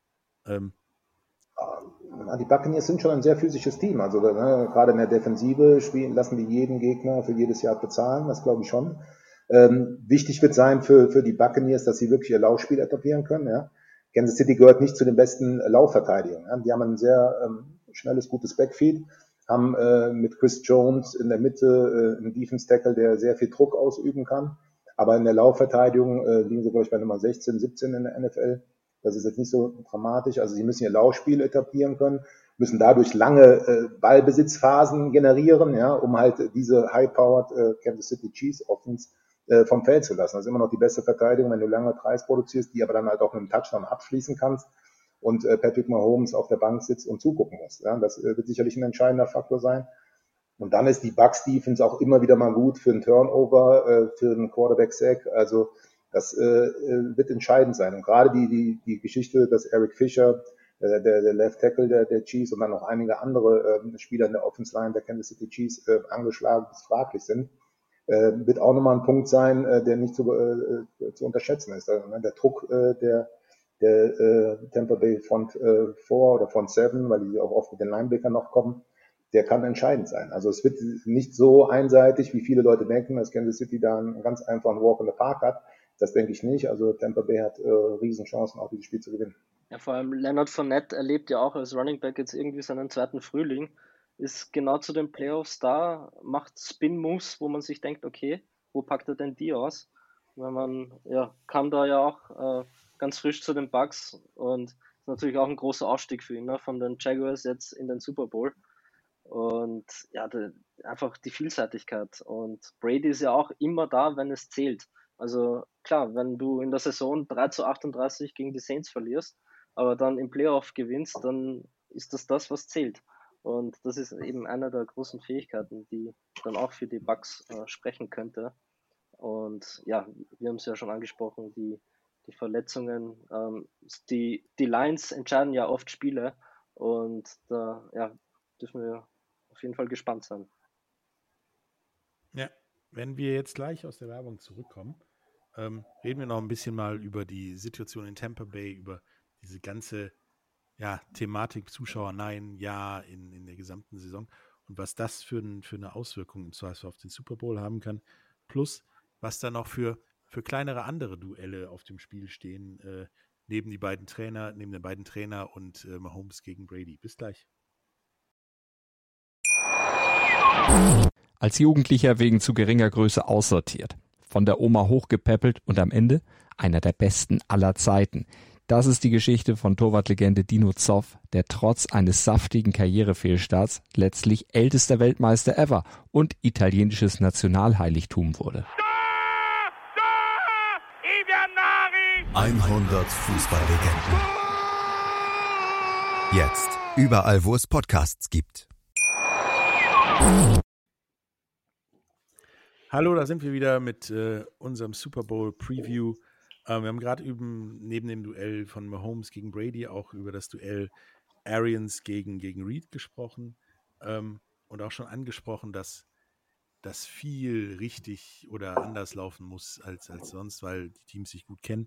Die Buccaneers sind schon ein sehr physisches Team. Also gerade in der Defensive lassen die jeden Gegner für jedes Jahr bezahlen, das glaube ich schon. Wichtig wird sein für die Buccaneers, dass sie wirklich ihr Laufspiel etablieren können. Ja. Kansas City gehört nicht zu den besten Laufverteidigern. Ja. Die haben ein sehr schnelles, gutes Backfield, haben mit Chris Jones in der Mitte einen Defense-Tackle, der sehr viel Druck ausüben kann. Aber in der Laufverteidigung liegen sie, glaube ich, bei Nummer 16, 17 in der NFL. Das ist jetzt nicht so dramatisch. Also sie müssen ihr Laufspiel etablieren können, müssen dadurch lange Ballbesitzphasen generieren, ja, um halt diese high-powered Kansas City Chiefs Offense vom Feld zu lassen. Das ist immer noch die beste Verteidigung, wenn du lange Tries produzierst, die aber dann halt auch mit einem Touchdown abschließen kannst und Patrick Mahomes auf der Bank sitzt und zugucken muss. Ja. Das wird sicherlich ein entscheidender Faktor sein. Und dann ist die Bucks-Defense auch immer wieder mal gut für einen Turnover, für einen Quarterback-Sack. Also das wird entscheidend sein. Und gerade die Geschichte, dass Eric Fisher, der Left Tackle der Chiefs und dann noch einige andere Spieler in der Offense Line der Kansas City Chiefs angeschlagen bis fraglich sind, wird auch nochmal ein Punkt sein, der nicht zu unterschätzen ist. Also, der Druck der Tampa Bay Front 4 oder Front 7, weil die auch oft mit den Linebackern noch kommen, der kann entscheidend sein. Also es wird nicht so einseitig, wie viele Leute denken, dass Kansas City da einen ganz einfachen Walk in the Park hat. Das denke ich nicht. Also Tampa Bay hat Riesenchancen, auch dieses Spiel zu gewinnen. Ja, vor allem Leonard Fournette erlebt ja auch als Running Back jetzt irgendwie seinen 2. Frühling. Ist genau zu den Playoffs da, macht Spin-Moves, wo man sich denkt, okay, wo packt er denn die aus? Weil man kam da ja auch ganz frisch zu den Bucks und ist natürlich auch ein großer Ausstieg für ihn, ne? Von den Jaguars jetzt in den Super Bowl. Und ja, einfach die Vielseitigkeit. Und Brady ist ja auch immer da, wenn es zählt. Also klar, wenn du in der Saison 3-38 gegen die Saints verlierst, aber dann im Playoff gewinnst, dann ist das, was zählt. Und das ist eben eine der großen Fähigkeiten, die dann auch für die Bucks sprechen könnte. Und ja, wir haben es ja schon angesprochen, die Verletzungen, die Lines entscheiden ja oft Spiele und da dürfen wir auf jeden Fall gespannt sein. Ja, Wenn wir jetzt gleich aus der Werbung zurückkommen, reden wir noch ein bisschen mal über die Situation in Tampa Bay, über diese ganze Thematik Zuschauer, nein, ja, in der gesamten Saison und was das für eine Auswirkung im Zweifel auf den Super Bowl haben kann, plus was da noch für kleinere andere Duelle auf dem Spiel stehen, neben den beiden Trainer und Mahomes gegen Brady. Bis gleich. Als Jugendlicher wegen zu geringer Größe aussortiert, von der Oma hochgepäppelt und am Ende einer der besten aller Zeiten. Das ist die Geschichte von Torwartlegende Dino Zoff, der trotz eines saftigen Karrierefehlstarts letztlich ältester Weltmeister ever und italienisches Nationalheiligtum wurde. 100 Fußballlegenden. Jetzt überall, wo es Podcasts gibt. Hallo, da sind wir wieder mit unserem Super Bowl Preview. Wir haben gerade neben dem Duell von Mahomes gegen Brady auch über das Duell Arians gegen Reed gesprochen und auch schon angesprochen, dass das viel richtig oder anders laufen muss als sonst, weil die Teams sich gut kennen.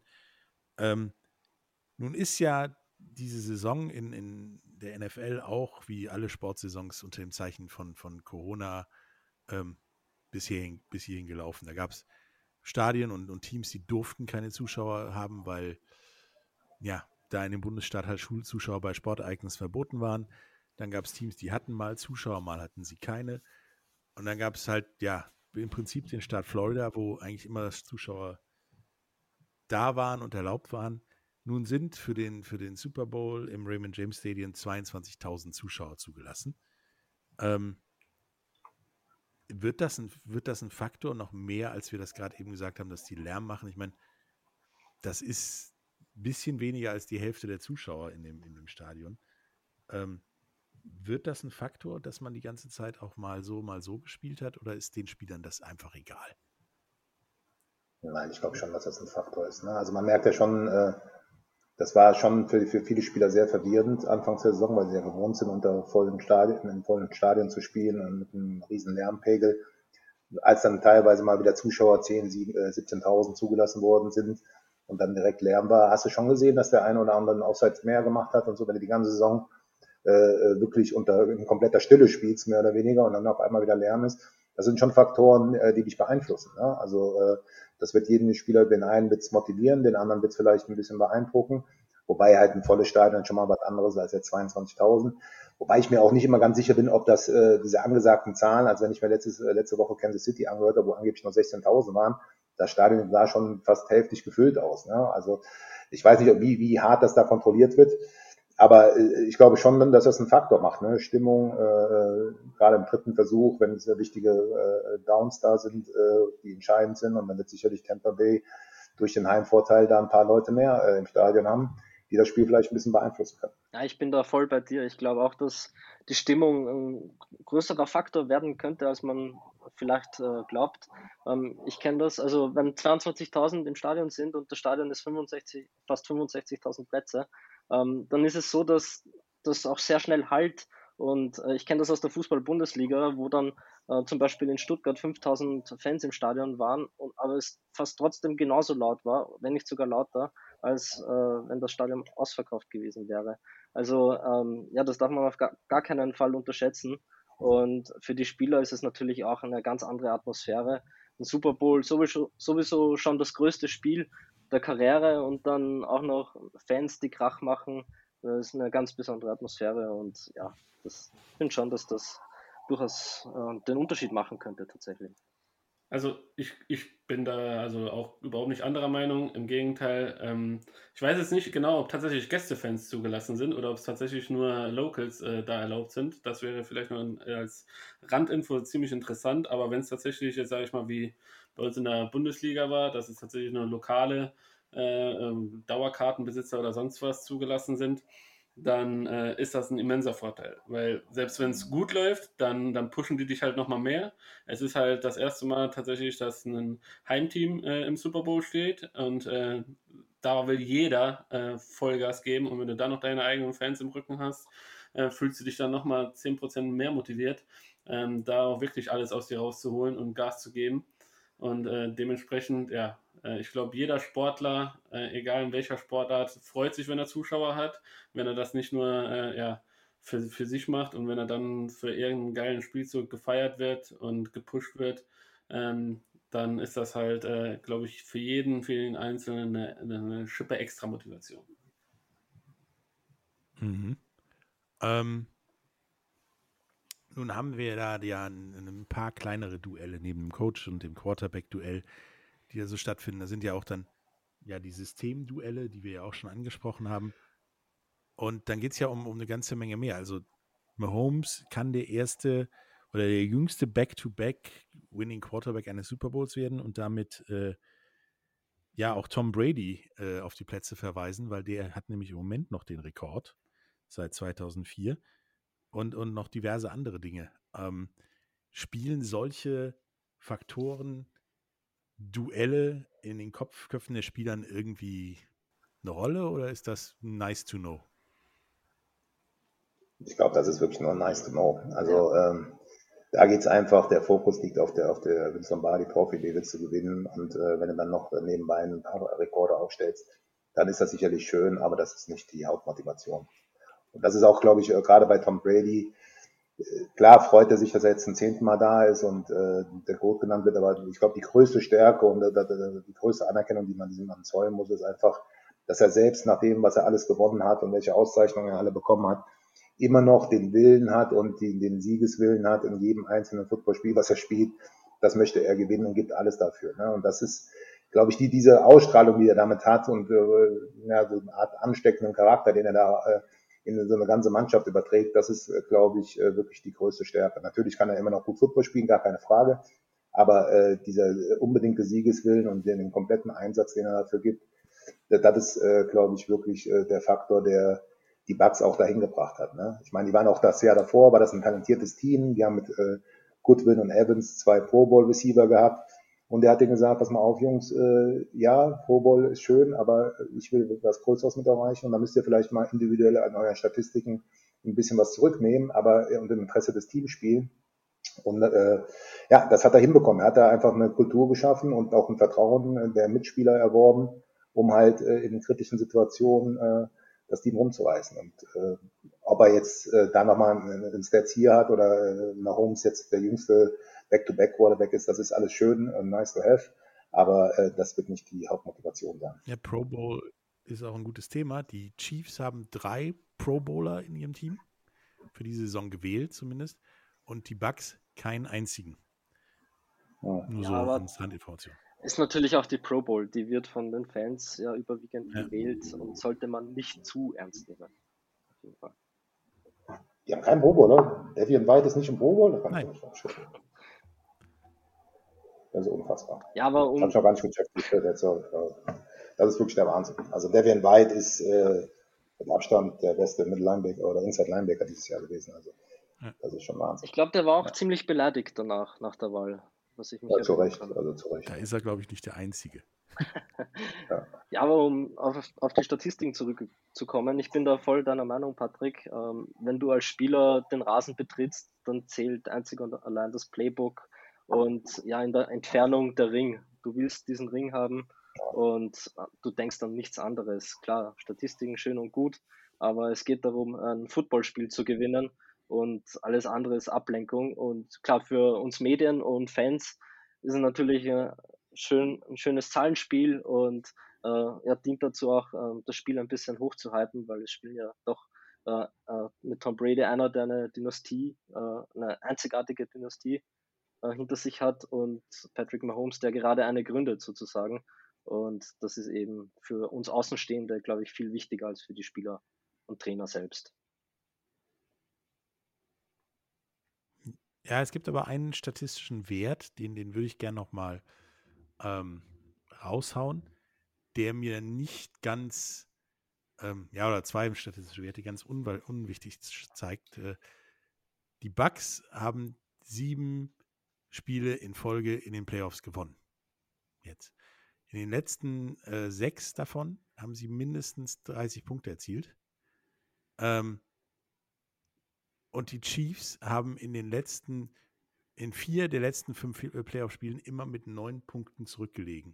Nun ist ja diese Saison in der NFL auch wie alle Sportsaisons unter dem Zeichen von Corona bis hierhin gelaufen. Da gab es Stadien und Teams, die durften keine Zuschauer haben, weil da in dem Bundesstaat halt Schulzuschauer bei Sportereignissen verboten waren. Dann gab es Teams, die hatten mal Zuschauer, mal hatten sie keine. Und dann gab es halt, im Prinzip den Staat Florida, wo eigentlich immer Zuschauer da waren und erlaubt waren. Nun sind für den Super Bowl im Raymond James Stadium 22.000 Zuschauer zugelassen. Wird das ein Faktor noch mehr, als wir das gerade eben gesagt haben, dass die Lärm machen? Ich meine, das ist ein bisschen weniger als die Hälfte der Zuschauer in dem Stadion. Wird das ein Faktor, dass man die ganze Zeit auch mal so gespielt hat, oder ist den Spielern das einfach egal? Nein, ich glaube schon, dass das ein Faktor ist. Ne? Also man merkt ja schon, das war schon für viele Spieler sehr verwirrend anfangs der Saison, weil sie ja gewohnt sind, in vollen Stadien zu spielen und mit einem riesen Lärmpegel. Als dann teilweise mal wieder Zuschauer 17.000 zugelassen worden sind und dann direkt Lärm war, hast du schon gesehen, dass der eine oder andere Offsides mehr gemacht hat und so, wenn du die ganze Saison wirklich in kompletter Stille spielst, mehr oder weniger, und dann auf einmal wieder Lärm ist. Das sind schon Faktoren, die dich beeinflussen. Ne? Also das wird jeden Spieler, den einen wird es motivieren, den anderen wird es vielleicht ein bisschen beeindrucken. Wobei halt ein volles Stadion schon mal was anderes als jetzt 22.000. Wobei ich mir auch nicht immer ganz sicher bin, ob das diese angesagten Zahlen, also wenn ich mir letzte Woche Kansas City angehört habe, wo angeblich nur 16.000 waren, das Stadion sah schon fast hälftig gefüllt aus. Ne? Also ich weiß nicht, wie hart das da kontrolliert wird. Aber ich glaube schon, dass das einen Faktor macht. Ne? Stimmung, gerade im dritten Versuch, wenn es wichtige Downs da sind, die entscheidend sind. Und dann wird sicherlich Tampa Bay durch den Heimvorteil da ein paar Leute mehr im Stadion haben, die das Spiel vielleicht ein bisschen beeinflussen können. Ja, ich bin da voll bei dir. Ich glaube auch, dass die Stimmung ein größerer Faktor werden könnte, als man vielleicht glaubt. Ich kenne das, also wenn 22.000 im Stadion sind und das Stadion ist fast 65.000 Plätze, dann ist es so, dass das auch sehr schnell hallt. Und ich kenne das aus der Fußball-Bundesliga, wo dann zum Beispiel in Stuttgart 5.000 Fans im Stadion waren, aber es fast trotzdem genauso laut war, wenn nicht sogar lauter, als wenn das Stadion ausverkauft gewesen wäre. Also das darf man auf gar keinen Fall unterschätzen. Und für die Spieler ist es natürlich auch eine ganz andere Atmosphäre. Ein Super Bowl sowieso schon das größte Spiel der Karriere und dann auch noch Fans, die Krach machen. Das ist eine ganz besondere Atmosphäre und ich finde schon, dass das durchaus den Unterschied machen könnte tatsächlich. Also ich bin da also auch überhaupt nicht anderer Meinung. Im Gegenteil, ich weiß jetzt nicht genau, ob tatsächlich Gästefans zugelassen sind oder ob es tatsächlich nur Locals da erlaubt sind. Das wäre vielleicht nur als Randinfo ziemlich interessant. Aber wenn es tatsächlich, jetzt sage ich mal, wie bei uns in der Bundesliga war, dass es tatsächlich nur lokale Dauerkartenbesitzer oder sonst was zugelassen sind, dann ist das ein immenser Vorteil. Weil selbst wenn es gut läuft, dann pushen die dich halt nochmal mehr. Es ist halt das erste Mal tatsächlich, dass ein Heimteam im Super Bowl steht und da will jeder Vollgas geben. Und wenn du dann noch deine eigenen Fans im Rücken hast, fühlst du dich dann nochmal 10% mehr motiviert, da auch wirklich alles aus dir rauszuholen und Gas zu geben. Und dementsprechend, ja, ich glaube, jeder Sportler, egal in welcher Sportart, freut sich, wenn er Zuschauer hat, wenn er das nicht nur für sich macht und wenn er dann für irgendeinen geilen Spielzug gefeiert wird und gepusht wird, dann ist das halt, glaube ich, für den Einzelnen eine Schippe extra Motivation. Mhm. Nun haben wir da ja ein paar kleinere Duelle neben dem Coach und dem Quarterback-Duell, die da so stattfinden. Da sind ja auch dann ja die Systemduelle, die wir ja auch schon angesprochen haben. Und dann geht es ja um eine ganze Menge mehr. Also Mahomes kann der erste oder der jüngste Back-to-Back-Winning Quarterback eines Super Bowls werden und damit ja auch Tom Brady auf die Plätze verweisen, weil der hat nämlich im Moment noch den Rekord seit 2004 und noch diverse andere Dinge. Spielen solche Faktoren, Duelle in den Köpfen der Spielern irgendwie eine Rolle oder ist das nice to know? Ich glaube, das ist wirklich nur nice to know. Also da geht's einfach, der Fokus liegt auf der Vince Lombardi Trophy, die willst du gewinnen. Und wenn du dann noch nebenbei ein paar Rekorde aufstellst, dann ist das sicherlich schön, aber das ist nicht die Hauptmotivation. Und das ist auch, glaube ich, gerade bei Tom Brady, klar freut er sich, dass er jetzt zum 10. Mal da ist und der GOAT genannt wird, aber ich glaube, die größte Stärke und die größte Anerkennung, die man diesem Mann zollen muss, ist einfach, dass er selbst nach dem, was er alles gewonnen hat und welche Auszeichnungen er alle bekommen hat, immer noch den Willen hat und den Siegeswillen hat in jedem einzelnen Footballspiel, was er spielt. Das möchte er gewinnen und gibt alles dafür. Ne? Und das ist, glaube ich, diese Ausstrahlung, die er damit hat und ja, so eine Art ansteckenden Charakter, den er da in so eine ganze Mannschaft überträgt, das ist, glaube ich, wirklich die größte Stärke. Natürlich kann er immer noch gut Football spielen, gar keine Frage, aber dieser unbedingte Siegeswillen und den kompletten Einsatz, den er dafür gibt, das ist, glaube ich, wirklich der Faktor, der die Bucks auch dahin gebracht hat. Ne? Ich meine, die waren auch das Jahr davor, war das ein talentiertes Team. Die haben mit Goodwin und Evans 2 Pro Bowl Receiver gehabt. Und der hat denen gesagt, pass mal auf, Jungs, ja, Pro Bowl ist schön, aber ich will was Größeres mit erreichen. Und dann müsst ihr vielleicht mal individuell an euren Statistiken ein bisschen was zurücknehmen, aber im Interesse des Teams spielen. Und ja, das hat er hinbekommen. Er hat da einfach eine Kultur geschaffen und auch ein Vertrauen der Mitspieler erworben, um halt in kritischen Situationen das Team rumzureißen. Und ob er jetzt da nochmal einen Stats hier hat oder Mahomes jetzt der jüngste Back-to-Back-Quarterback ist, das ist alles schön, nice to have, aber das wird nicht die Hauptmotivation sein. Ja, Pro Bowl ist auch ein gutes Thema. Die Chiefs haben 3 Pro Bowler in ihrem Team, für die Saison gewählt zumindest, und die Bucks keinen einzigen. Ja. Nur so als Randinformation. Ist natürlich auch die Pro Bowl, die wird von den Fans ja überwiegend gewählt und sollte man nicht zu ernst nehmen. Auf jeden Fall. Die haben keinen Pro Bowl, oder? Devian White ist nicht im Pro Bowl? Das kann ich nicht vorstellen. Das ist unfassbar. Ja, aber das habe ich noch gar nicht gecheckt. Das ist wirklich der Wahnsinn. Also Devian White ist mit Abstand der beste Middle-Linebacker oder Inside-Linebacker dieses Jahr gewesen. Also das ist schon Wahnsinn. Ich glaube, der war auch ziemlich beleidigt danach, nach der Wahl. Was ich mich zu Recht. Da ist er, glaube ich, nicht der Einzige. Ja, aber um auf die Statistiken zurückzukommen, ich bin da voll deiner Meinung, Patrick. Wenn du als Spieler den Rasen betrittst, dann zählt einzig und allein das Playbook und ja, in der Entfernung der Ring. Du willst diesen Ring haben und du denkst an nichts anderes. Klar, Statistiken schön und gut, aber es geht darum, ein Footballspiel zu gewinnen und alles andere ist Ablenkung. Und klar, für uns Medien und Fans ist es natürlich ein schönes Zahlenspiel und er dient dazu auch, das Spiel ein bisschen hochzuhalten, weil es spielen ja doch mit Tom Brady einer, der eine Dynastie, eine einzigartige Dynastie hinter sich hat und Patrick Mahomes, der gerade eine gründet sozusagen. Und das ist eben für uns Außenstehende, glaube ich, viel wichtiger als für die Spieler und Trainer selbst. Ja, es gibt aber einen statistischen Wert, den würde ich gerne nochmal raushauen, der mir nicht ganz, oder 2 statistische Werte ganz unwichtig zeigt. Die Bucks haben 7 Spiele in Folge in den Playoffs gewonnen. Jetzt. In den letzten 6 davon haben sie mindestens 30 Punkte erzielt. Und die Chiefs haben in den letzten in 4 der letzten 5 Playoff-Spielen immer mit 9 Punkten zurückgelegen.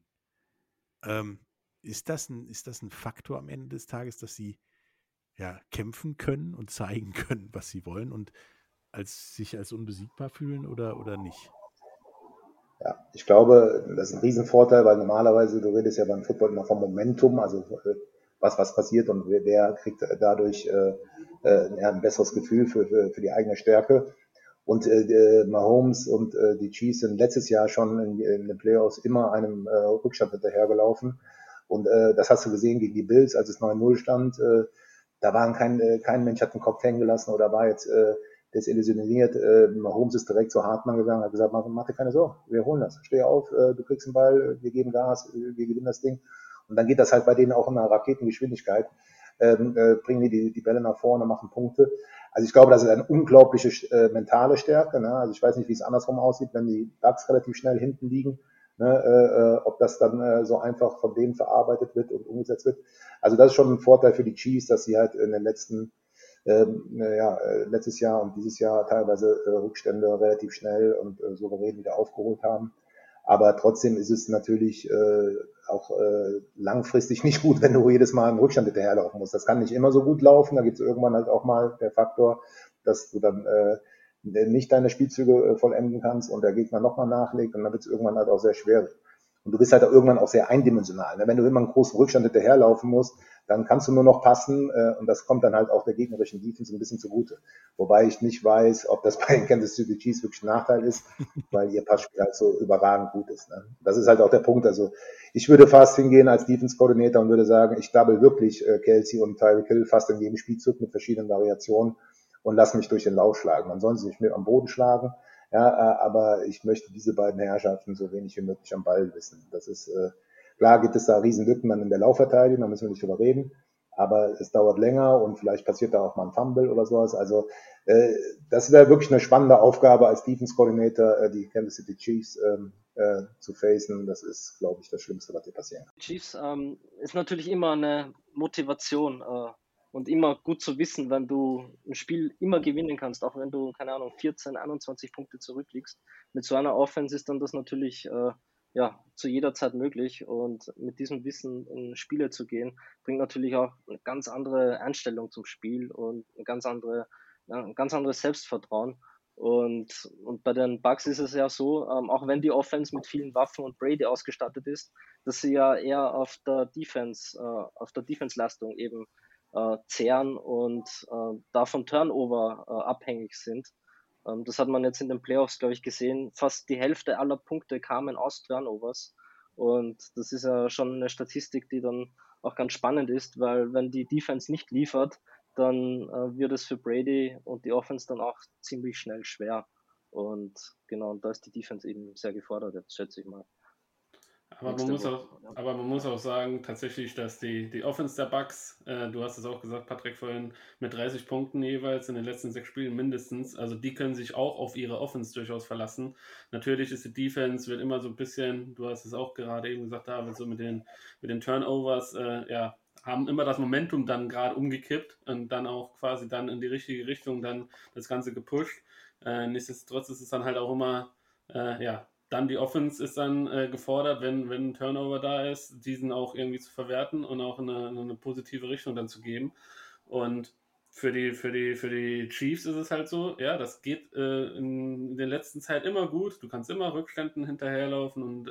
Ist das ein Faktor am Ende des Tages, dass sie kämpfen können und zeigen können, was sie wollen und sich als unbesiegbar fühlen oder nicht? Ja, ich glaube, das ist ein Riesenvorteil, weil normalerweise, du redest ja beim Football immer vom Momentum, also was passiert und wer kriegt dadurch ein besseres Gefühl für die eigene Stärke. Und Mahomes und die Chiefs sind letztes Jahr schon in den Playoffs immer einem Rückstand hinterhergelaufen. Und das hast du gesehen gegen die Bills, als es 9-0 stand. Da waren kein Mensch hat den Kopf hängen gelassen oder war jetzt desillusioniert. Mahomes ist direkt zu Hartmann gegangen, hat gesagt, mach dir keine Sorgen, wir holen das. Steh auf, du kriegst den Ball, wir geben Gas, wir gewinnen das Ding. Und dann geht das halt bei denen auch in einer Raketengeschwindigkeit. Bringen die Bälle nach vorne, machen Punkte. Also ich glaube, das ist eine unglaubliche mentale Stärke. Ne? Also ich weiß nicht, wie es andersrum aussieht, wenn die Bucks relativ schnell hinten liegen, ne? Ob das dann so einfach von denen verarbeitet wird und umgesetzt wird. Also das ist schon ein Vorteil für die Chiefs, dass sie halt in den letztes Jahr und dieses Jahr teilweise Rückstände relativ schnell und souverän wieder aufgeholt haben. Aber trotzdem ist es natürlich auch langfristig nicht gut, wenn du jedes Mal einen Rückstand hinterherlaufen musst. Das kann nicht immer so gut laufen. Da gibt es irgendwann halt auch mal der Faktor, dass du dann nicht deine Spielzüge vollenden kannst und der Gegner nochmal nachlegt und dann wird es irgendwann halt auch sehr schwer. Und du bist halt irgendwann auch sehr eindimensional. Wenn du immer einen großen Rückstand hinterherlaufen musst, dann kannst du nur noch passen und das kommt dann halt auch der gegnerischen Defense ein bisschen zugute. Wobei ich nicht weiß, ob das bei den Kansas City Chiefs wirklich ein Nachteil ist, weil ihr Passspiel halt so überragend gut ist. Ne? Das ist halt auch der Punkt. Also ich würde fast hingehen als Defense-Koordinator und würde sagen, ich double wirklich Kelsey und Tyreek Hill fast in jedem Spielzug mit verschiedenen Variationen und lass mich durch den Lauf schlagen. Ansonsten ich mir am Boden schlagen. Ja, aber ich möchte diese beiden Herrschaften so wenig wie möglich am Ball wissen. Das ist klar, gibt es da Riesenlücken dann in der Laufverteidigung, da müssen wir nicht drüber reden. Aber es dauert länger und vielleicht passiert da auch mal ein Fumble oder sowas. Also das wäre wirklich eine spannende Aufgabe als Defense Coordinator, die Kansas City Chiefs zu facen. Das ist, glaube ich, das Schlimmste, was dir passieren kann. Chiefs ist natürlich immer eine Motivation und immer gut zu wissen, wenn du ein Spiel immer gewinnen kannst, auch wenn du, keine Ahnung, 14, 21 Punkte zurückliegst. Mit so einer Offense ist dann das natürlich zu jeder Zeit möglich und mit diesem Wissen in Spiele zu gehen, bringt natürlich auch eine ganz andere Einstellung zum Spiel und ein ganz anderes Selbstvertrauen. Und bei den Bucks ist es ja so, auch wenn die Offense mit vielen Waffen und Brady ausgestattet ist, dass sie ja eher auf der Defense-Leistung eben zehren und davon Turnover abhängig sind. Das hat man jetzt in den Playoffs, glaube ich, gesehen. Fast die Hälfte aller Punkte kamen aus Turnovers. Und das ist ja schon eine Statistik, die dann auch ganz spannend ist, weil wenn die Defense nicht liefert, dann wird es für Brady und die Offense dann auch ziemlich schnell schwer. Und genau, da ist die Defense eben sehr gefordert, jetzt schätze ich mal. Aber man muss auch sagen, tatsächlich, dass die Offense der Bucks, du hast es auch gesagt, Patrick, vorhin, mit 30 Punkten jeweils in den letzten 6 Spielen mindestens, also die können sich auch auf ihre Offense durchaus verlassen. Natürlich ist die Defense, wird immer so ein bisschen, du hast es auch gerade eben gesagt, David, so mit den Turnovers, haben immer das Momentum dann gerade umgekippt und dann auch quasi dann in die richtige Richtung dann das Ganze gepusht. Nichtsdestotrotz ist es dann halt auch immer, dann die Offense ist dann gefordert, wenn ein Turnover da ist, diesen auch irgendwie zu verwerten und auch in eine positive Richtung dann zu geben. Und für die Chiefs ist es halt so, ja, das geht in der letzten Zeit immer gut. Du kannst immer Rückständen hinterherlaufen und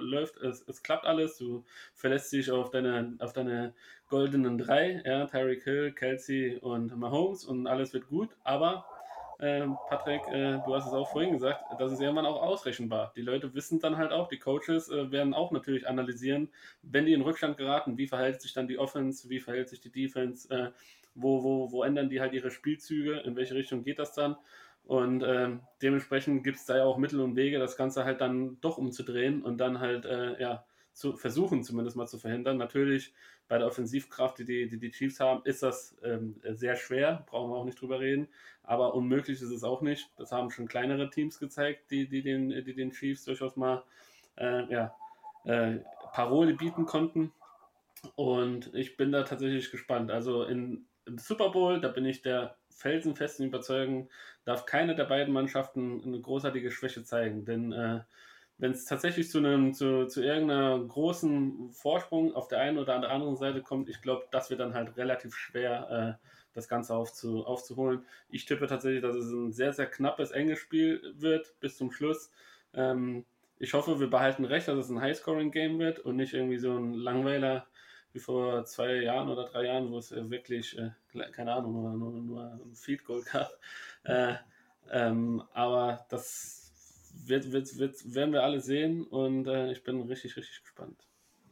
es klappt alles. Du verlässt dich auf deine goldenen 3, ja, Tyreek Hill, Kelsey und Mahomes und alles wird gut, aber Patrick, du hast es auch vorhin gesagt, das ist irgendwann auch ausrechenbar. Die Leute wissen dann halt auch, die Coaches werden auch natürlich analysieren, wenn die in Rückstand geraten, wie verhält sich dann die Offense, wie verhält sich die Defense, wo ändern die halt ihre Spielzüge, in welche Richtung geht das dann? Und dementsprechend gibt es da ja auch Mittel und Wege, das Ganze halt dann doch umzudrehen und dann halt, zu versuchen, zumindest mal zu verhindern. Natürlich bei der Offensivkraft, die Chiefs haben, ist das sehr schwer, brauchen wir auch nicht drüber reden, aber unmöglich ist es auch nicht. Das haben schon kleinere Teams gezeigt, die den Chiefs durchaus mal Parole bieten konnten und ich bin da tatsächlich gespannt. Also im Super Bowl, da bin ich der felsenfesten Überzeugung, darf keine der beiden Mannschaften eine großartige Schwäche zeigen. Denn wenn es tatsächlich zu irgendeiner großen Vorsprung auf der einen oder an der anderen Seite kommt, ich glaube, das wird dann halt relativ schwer, das Ganze aufzuholen. Ich tippe tatsächlich, dass es ein sehr, sehr knappes, enges Spiel wird bis zum Schluss. Ich hoffe, wir behalten recht, dass es ein High-Scoring-Game wird und nicht irgendwie so ein Langweiler wie vor 2 Jahren oder 3 Jahren, wo es wirklich, keine Ahnung, nur ein Field Goal gab. Aber das werden wir alle sehen und ich bin richtig, richtig gespannt.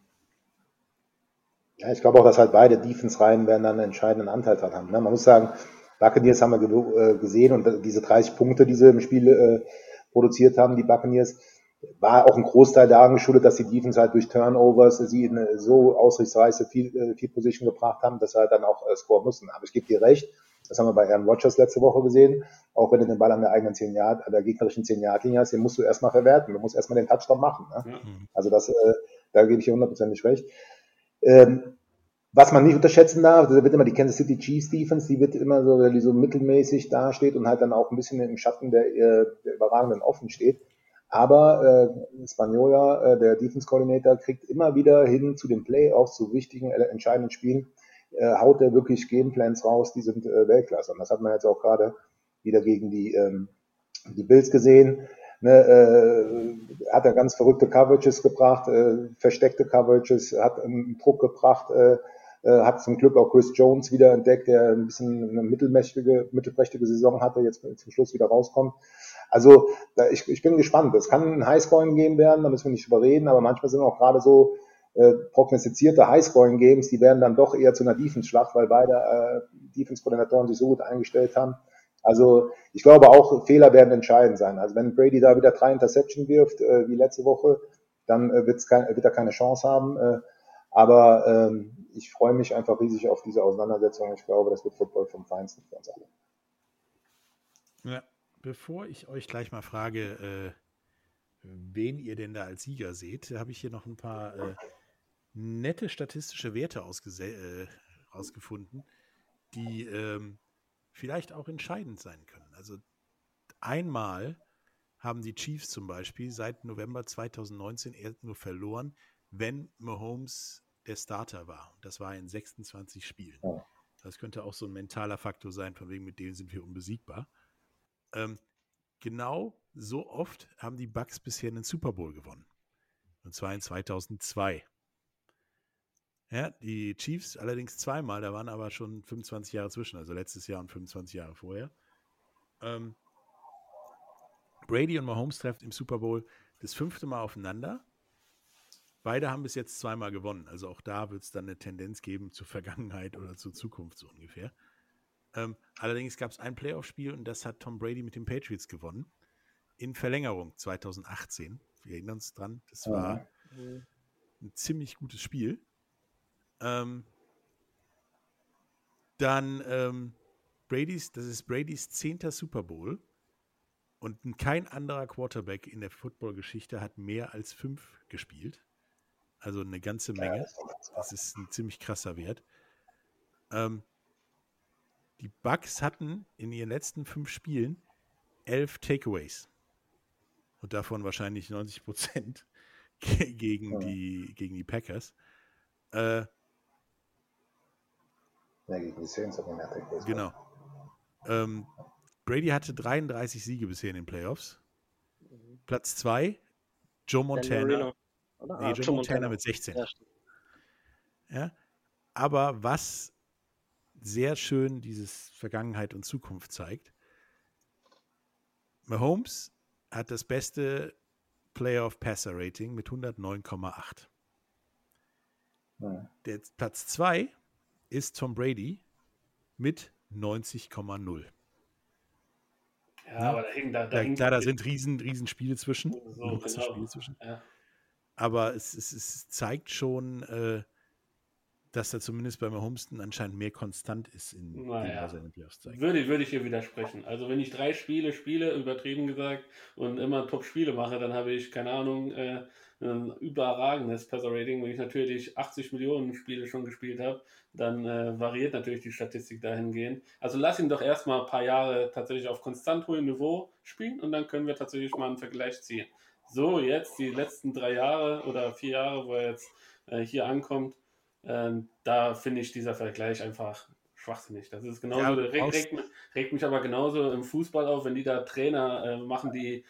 Ja, ich glaube auch, dass halt beide Defense-Reihen werden dann einen entscheidenden Anteil dran haben. Ne? Man muss sagen, Buccaneers haben wir gesehen und diese 30 Punkte, die sie im Spiel produziert haben, die Buccaneers, war auch ein Großteil daran geschuldet, dass die Defense halt durch Turnovers sie in so ausrichtsreiche Field Position gebracht haben, dass sie halt dann auch scoren mussten. Aber ich gebe dir recht, das haben wir bei Aaron Rodgers letzte Woche gesehen, auch wenn du den Ball an der eigenen 10 Yard, an der gegnerischen 10 Yard Linie hast, den musst du erstmal verwerten, du musst erstmal den Touchdown machen. Ne? Ja. Also da gebe ich dir 100% recht. Was man nicht unterschätzen darf, da wird immer die Kansas City Chiefs Defense, die wird immer so, weil die so mittelmäßig dasteht und halt dann auch ein bisschen im Schatten der überragenden Offen steht. Aber Spagnola, der Defense Coordinator, kriegt immer wieder hin zu den Playoffs, zu wichtigen, entscheidenden Spielen, haut er wirklich Gameplans raus, die sind Weltklasse. Und das hat man jetzt auch gerade wieder gegen die Bills gesehen. Hat er ganz verrückte Coverages gebracht, versteckte Coverages, hat einen Druck gebracht, hat zum Glück auch Chris Jones wieder entdeckt, der ein bisschen eine mittelprächtige Saison hatte, jetzt zum Schluss wieder rauskommt. Also ich bin gespannt. Es kann ein Highscoring-Game werden, da müssen wir nicht drüber reden, aber manchmal sind auch gerade so prognostizierte Highscoring-Games, die werden dann doch eher zu einer Defense-Schlacht, weil beide Defense-Koordinatoren sich so gut eingestellt haben. Also ich glaube auch, Fehler werden entscheidend sein. Also wenn Brady da wieder 3 Interception wirft, wie letzte Woche, dann wird er keine Chance haben. Aber ich freue mich einfach riesig auf diese Auseinandersetzung. Ich glaube, das wird Football vom Feinsten für uns alle. Ja, bevor ich euch gleich mal frage, wen ihr denn da als Sieger seht, habe ich hier noch ein paar nette statistische Werte rausgefunden, die vielleicht auch entscheidend sein können. Also einmal haben die Chiefs zum Beispiel seit November 2019 erst nur verloren, wenn Mahomes der Starter war. Das war in 26 Spielen. Das könnte auch so ein mentaler Faktor sein, von wegen mit dem sind wir unbesiegbar. Genau so oft haben die Bucks bisher einen Super Bowl gewonnen. Und zwar in 2002. Ja, die Chiefs allerdings zweimal, da waren aber schon 25 Jahre zwischen, also letztes Jahr und 25 Jahre vorher. Brady und Mahomes treffen im Super Bowl das 5. Mal aufeinander. Beide haben bis jetzt 2-mal gewonnen, also auch da wird es dann eine Tendenz geben zur Vergangenheit oder zur Zukunft so ungefähr. Allerdings gab es ein Playoff-Spiel und das hat Tom Brady mit den Patriots gewonnen. In Verlängerung 2018. Wir erinnern uns dran, das war ein ziemlich gutes Spiel. Dann das ist Bradys 10. Super Bowl und kein anderer Quarterback in der Football-Geschichte hat mehr als 5 gespielt. Also eine ganze Menge. Das ist ein ziemlich krasser Wert. Die Bucks hatten in ihren letzten 5 Spielen 11 Takeaways. Und davon wahrscheinlich 90% gegen die Packers. Gegen die Saints hat man mehr Takeaways. Genau. Brady hatte 33 Siege bisher in den Playoffs. Platz 2, Joe Montana. Joe Montana mit 16. Ja, aber was sehr schön dieses Vergangenheit und Zukunft zeigt, Mahomes hat das beste Playoff-Passer-Rating mit 109,8. Der Platz 2 ist Tom Brady mit 90,0. Ja, aber da sind riesen Spiele zwischen. So, genau. Ja. Aber es zeigt schon, dass er zumindest bei Mahomes anscheinend mehr konstant ist in dem, was er in den Playoffs zeigt. Würde ich hier widersprechen. Also wenn ich 3 Spiele spiele, übertrieben gesagt, und immer Top-Spiele mache, dann habe ich, keine Ahnung, ein überragendes Passer-Rating. Wenn ich natürlich 80 Millionen Spiele schon gespielt habe, dann variiert natürlich die Statistik dahingehend. Also lass ihn doch erstmal ein paar Jahre tatsächlich auf konstant hohem Niveau spielen und dann können wir tatsächlich mal einen Vergleich ziehen. So, jetzt die letzten 3 Jahre oder 4 Jahre, wo er jetzt hier ankommt, da finde ich dieser Vergleich einfach schwachsinnig. Das ist genauso, regt mich aber genauso im Fußball auf, wenn die da Trainer machen, die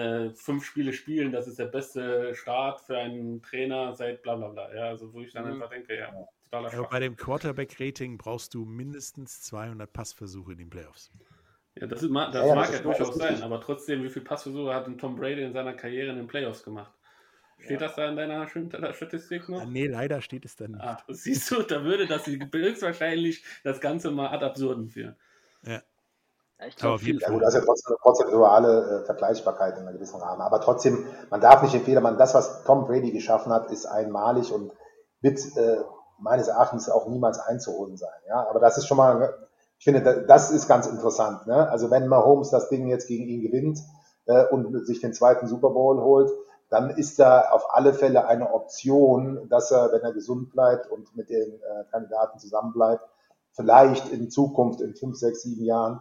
5 Spiele spielen, das ist der beste Start für einen Trainer seit bla bla bla. Ja, also wo ich dann einfach denke, totaler Schwachsinn. Bei dem Quarterback-Rating brauchst du mindestens 200 Passversuche in den Playoffs. Ja, das mag ja durchaus sein, aber trotzdem, wie viele Passversuche hat ein Tom Brady in seiner Karriere in den Playoffs gemacht? Steht das da in deiner Statistik noch? Nee, leider steht es da nicht. Siehst du, da würde das höchstwahrscheinlich das Ganze mal ad absurdum führen. Ja. Ich glaube, gut, das ist ja trotzdem so Vergleichbarkeit in einem gewissen Rahmen. Aber trotzdem, man darf nicht empfehlen, das, was Tom Brady geschaffen hat, ist einmalig und wird meines Erachtens auch niemals einzuholen sein. Ja? Aber das ist schon mal, ich finde, das ist ganz interessant. Ne? Also wenn Mahomes das Ding jetzt gegen ihn gewinnt und sich den 2. Super Bowl holt, dann ist da auf alle Fälle eine Option, dass er, wenn er gesund bleibt und mit den Kandidaten zusammenbleibt, vielleicht in Zukunft in 5, 6, 7 Jahren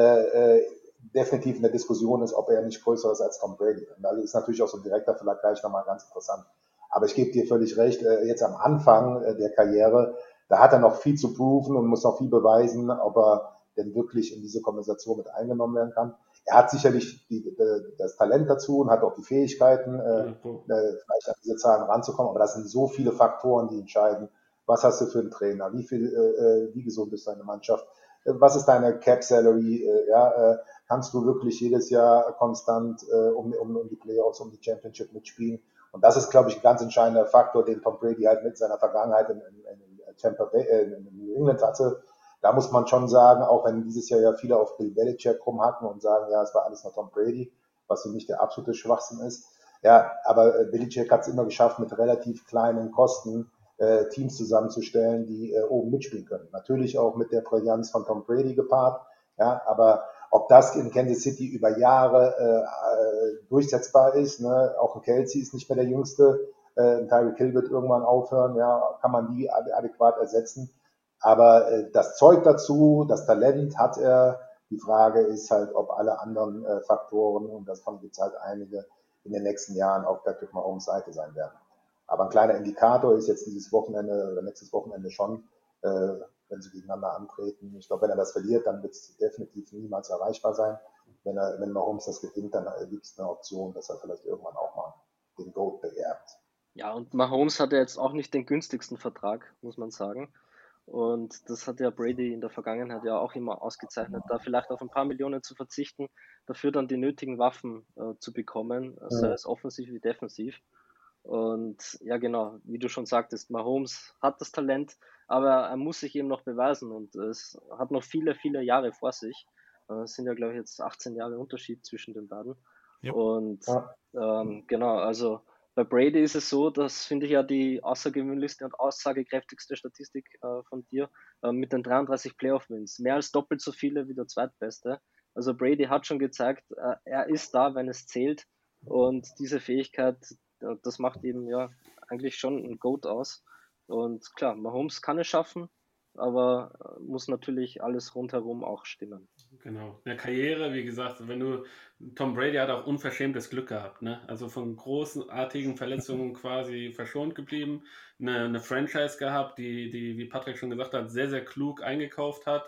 definitiv in der Diskussion ist, ob er nicht größer ist als Tom Brady. Und das ist natürlich auch so ein direkter Vergleich nochmal ganz interessant. Aber ich gebe dir völlig recht, jetzt am Anfang der Karriere, da hat er noch viel zu proven und muss noch viel beweisen, ob er denn wirklich in diese Konversation mit eingenommen werden kann. Er hat sicherlich das Talent dazu und hat auch die Fähigkeiten, vielleicht an diese Zahlen ranzukommen, aber das sind so viele Faktoren, die entscheiden. Was hast du für einen Trainer? Wie gesund ist deine Mannschaft? Was ist deine Cap-Salary? Kannst du wirklich jedes Jahr konstant um die Playoffs, um die Championship mitspielen? Und das ist, glaube ich, ein ganz entscheidender Faktor, den Tom Brady halt mit seiner Vergangenheit in Tampa Bay, in New England hatte. Da muss man schon sagen, auch wenn dieses Jahr ja viele auf Bill Belichick rumhacken und sagen, ja, es war alles nur Tom Brady, was für mich der absolute Schwachsinn ist. Ja, aber Belichick hat es immer geschafft, mit relativ kleinen Kosten Teams zusammenzustellen, die oben mitspielen können. Natürlich auch mit der Brillanz von Tom Brady gepaart. Ja, aber ob das in Kansas City über Jahre durchsetzbar ist, ne? Auch ein Kelsey ist nicht mehr der Jüngste, Tyreek Hill wird irgendwann aufhören, ja, kann man die adäquat ersetzen. Aber das Zeug dazu, das Talent hat er. Die Frage ist halt, ob alle anderen Faktoren, und davon gibt es halt einige, in den nächsten Jahren auf Patrick Mahomes Seite sein werden. Aber ein kleiner Indikator ist jetzt dieses Wochenende oder nächstes Wochenende schon, wenn sie gegeneinander antreten. Ich glaube, wenn er das verliert, dann wird es definitiv niemals erreichbar sein. Wenn Mahomes das gewinnt, dann gibt es eine Option, dass er vielleicht irgendwann auch mal den GOAT beerbt. Ja, und Mahomes hat ja jetzt auch nicht den günstigsten Vertrag, muss man sagen. Und das hat ja Brady in der Vergangenheit ja auch immer ausgezeichnet, da vielleicht auf ein paar Millionen zu verzichten, dafür dann die nötigen Waffen zu bekommen, sei es offensiv wie defensiv. Und ja, genau, wie du schon sagtest, Mahomes hat das Talent, aber er muss sich eben noch beweisen und es hat noch viele, viele Jahre vor sich. Es sind ja, glaube ich, jetzt 18 Jahre Unterschied zwischen den beiden. Ja. Und genau, also bei Brady ist es so, das finde ich ja die außergewöhnlichste und aussagekräftigste Statistik von dir, mit den 33 Playoff-Wins. Mehr als doppelt so viele wie der Zweitbeste. Also Brady hat schon gezeigt, er ist da, wenn es zählt. Und diese Fähigkeit, das macht eben ja eigentlich schon ein GOAT aus. Und klar, Mahomes kann es schaffen, aber muss natürlich alles rundherum auch stimmen. Genau. In der Karriere, wie gesagt, Tom Brady hat auch unverschämtes Glück gehabt, ne? Also von großartigen Verletzungen quasi verschont geblieben, eine Franchise gehabt, die, wie Patrick schon gesagt hat, sehr, sehr klug eingekauft hat.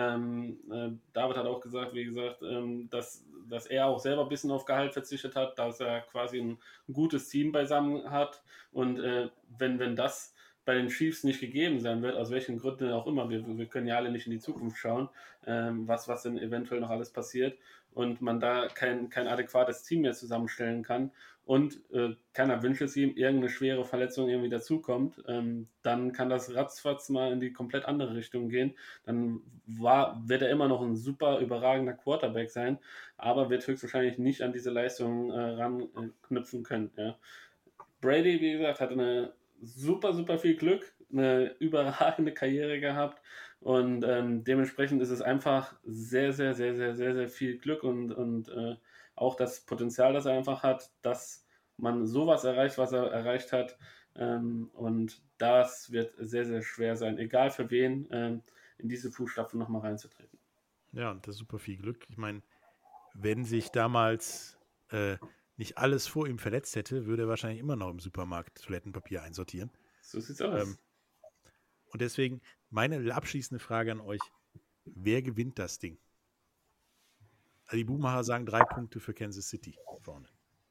David hat auch gesagt, wie gesagt, dass er auch selber ein bisschen auf Gehalt verzichtet hat, dass er quasi ein gutes Team beisammen hat und wenn das bei den Chiefs nicht gegeben sein wird, aus welchen Gründen auch immer, wir können ja alle nicht in die Zukunft schauen, was denn eventuell noch alles passiert und man da kein adäquates Team mehr zusammenstellen kann und keiner wünscht es ihm, irgendeine schwere Verletzung irgendwie dazukommt, dann kann das ratzfatz mal in die komplett andere Richtung gehen. Dann wird er immer noch ein super überragender Quarterback sein, aber wird höchstwahrscheinlich nicht an diese Leistung ranknüpfen können. Ja. Brady, wie gesagt, hatte super, super viel Glück. eine überragende Karriere gehabt und dementsprechend ist es einfach sehr, sehr, sehr, sehr, sehr, sehr viel Glück und auch das Potenzial, das er einfach hat, dass man sowas erreicht, was er erreicht hat. Und das wird sehr, sehr schwer sein, egal für wen, in diese Fußstapfen nochmal reinzutreten. Ja, und das ist super viel Glück. Ich meine, wenn sich damals nicht alles vor ihm verletzt hätte, würde er wahrscheinlich immer noch im Supermarkt Toilettenpapier einsortieren. So sieht's aus. Und deswegen meine abschließende Frage an euch: Wer gewinnt das Ding? Also die Buchmacher sagen 3 Punkte für Kansas City vorne.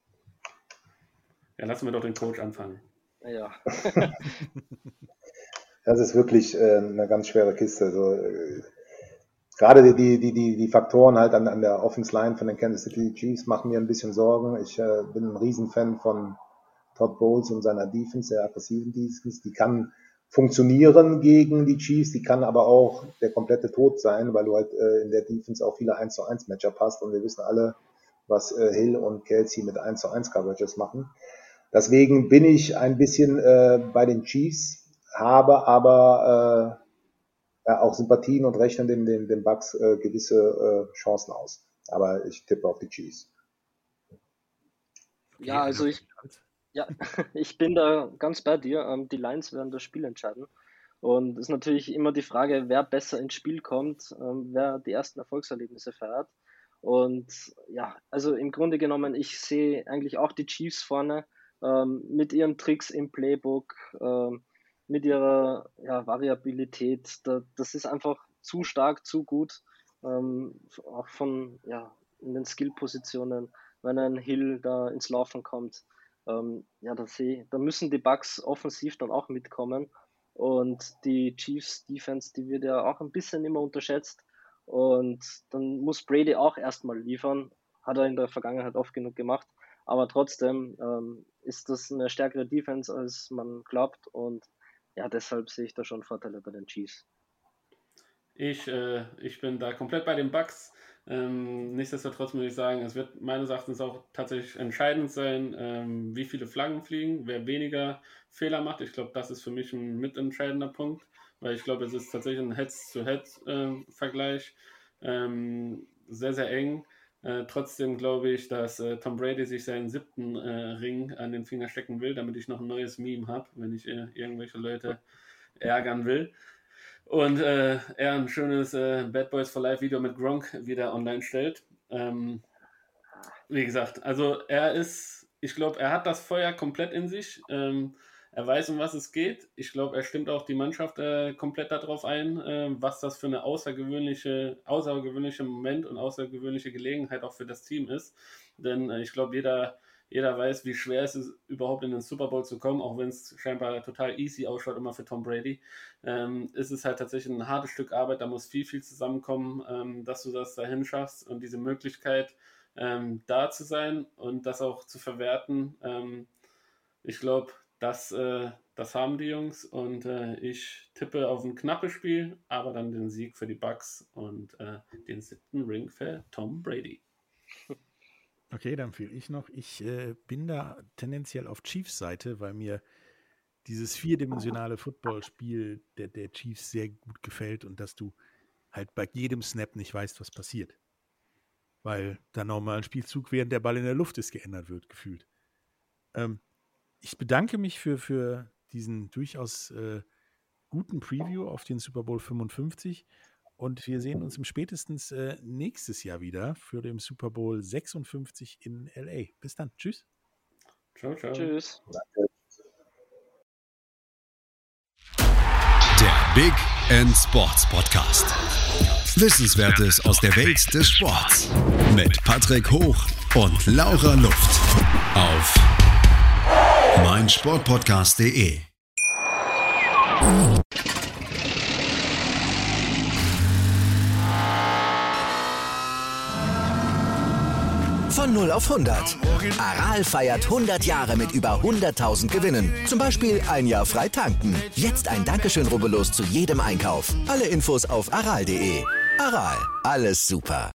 Ja, lassen wir doch den Coach anfangen. Ja. Das ist wirklich eine ganz schwere Kiste. Also, gerade die Faktoren halt an der Offense Line von den Kansas City Chiefs machen mir ein bisschen Sorgen. Ich bin ein Riesenfan von Todd Bowles und seiner Defense, der aggressiven Defense. Die kann funktionieren gegen die Chiefs, die kann aber auch der komplette Tod sein, weil du halt in der Defense auch viele 1-zu-1 Matchup hast und wir wissen alle, was Hill und Kelsey mit 1-zu-1 Coverages machen. Deswegen bin ich ein bisschen bei den Chiefs, habe aber auch Sympathien und rechne den Bucks gewisse Chancen aus. Aber ich tippe auf die Chiefs. Ja, also ich bin da ganz bei dir. Die Lions werden das Spiel entscheiden. Und es ist natürlich immer die Frage, wer besser ins Spiel kommt, wer die ersten Erfolgserlebnisse feiert. Und ja, also im Grunde genommen, ich sehe eigentlich auch die Chiefs vorne mit ihren Tricks im Playbook, mit ihrer Variabilität. Das ist einfach zu stark, zu gut, auch von in den Skill-Positionen, wenn ein Hill da ins Laufen kommt. Da müssen die Bucks offensiv dann auch mitkommen. Und die Chiefs Defense, die wird ja auch ein bisschen immer unterschätzt. Und dann muss Brady auch erstmal liefern. Hat er in der Vergangenheit oft genug gemacht. Aber trotzdem ist das eine stärkere Defense, als man glaubt. Und ja, deshalb sehe ich da schon Vorteile bei den Chiefs. Ich bin da komplett bei den Bucks. Nichtsdestotrotz muss ich sagen, es wird meines Erachtens auch tatsächlich entscheidend sein, wie viele Flaggen fliegen, wer weniger Fehler macht. Ich glaube, das ist für mich ein mitentscheidender Punkt, weil ich glaube, es ist tatsächlich ein Heads-to-Head-Vergleich. Sehr, sehr eng. Trotzdem glaube ich, dass Tom Brady sich seinen 7. Ring an den Finger stecken will, damit ich noch ein neues Meme habe, wenn ich irgendwelche Leute ärgern will. Und er ein schönes Bad Boys for Life Video mit Gronk wieder online stellt. Wie gesagt, also ich glaube, er hat das Feuer komplett in sich. Er weiß, um was es geht. Ich glaube, er stimmt auch die Mannschaft komplett darauf ein, was das für eine außergewöhnliche Moment und außergewöhnliche Gelegenheit auch für das Team ist. Denn ich glaube, jeder weiß, wie schwer es ist, überhaupt in den Super Bowl zu kommen, auch wenn es scheinbar total easy ausschaut, immer für Tom Brady. Ist es halt tatsächlich ein hartes Stück Arbeit, da muss viel, viel zusammenkommen, dass du das dahin schaffst und diese Möglichkeit da zu sein und das auch zu verwerten. Ich glaube, das haben die Jungs und ich tippe auf ein knappes Spiel, aber dann den Sieg für die Bucks und den 7. Ring für Tom Brady. Okay, dann fühle ich noch. Ich bin da tendenziell auf Chiefs Seite, weil mir dieses 4-dimensionale Footballspiel der Chiefs sehr gut gefällt und dass du halt bei jedem Snap nicht weißt, was passiert. Weil da nochmal ein Spielzug, während der Ball in der Luft ist, geändert wird, gefühlt. Ich bedanke mich für diesen durchaus guten Preview auf den Super Bowl 55 und wir sehen uns spätestens nächstes Jahr wieder für den Super Bowl 56 in LA. Bis dann. Tschüss. Ciao, ciao. Tschüss. Der Big End Sports Podcast. Wissenswertes aus der Welt des Sports. Mit Patrick Hoch und Laura Luft. Auf meinsportpodcast.de. Von 0 auf 100. Aral feiert 100 Jahre mit über 100.000 Gewinnen. Zum Beispiel ein Jahr frei tanken. Jetzt ein Dankeschön, rubbellos zu jedem Einkauf. Alle Infos auf aral.de. Aral, alles super.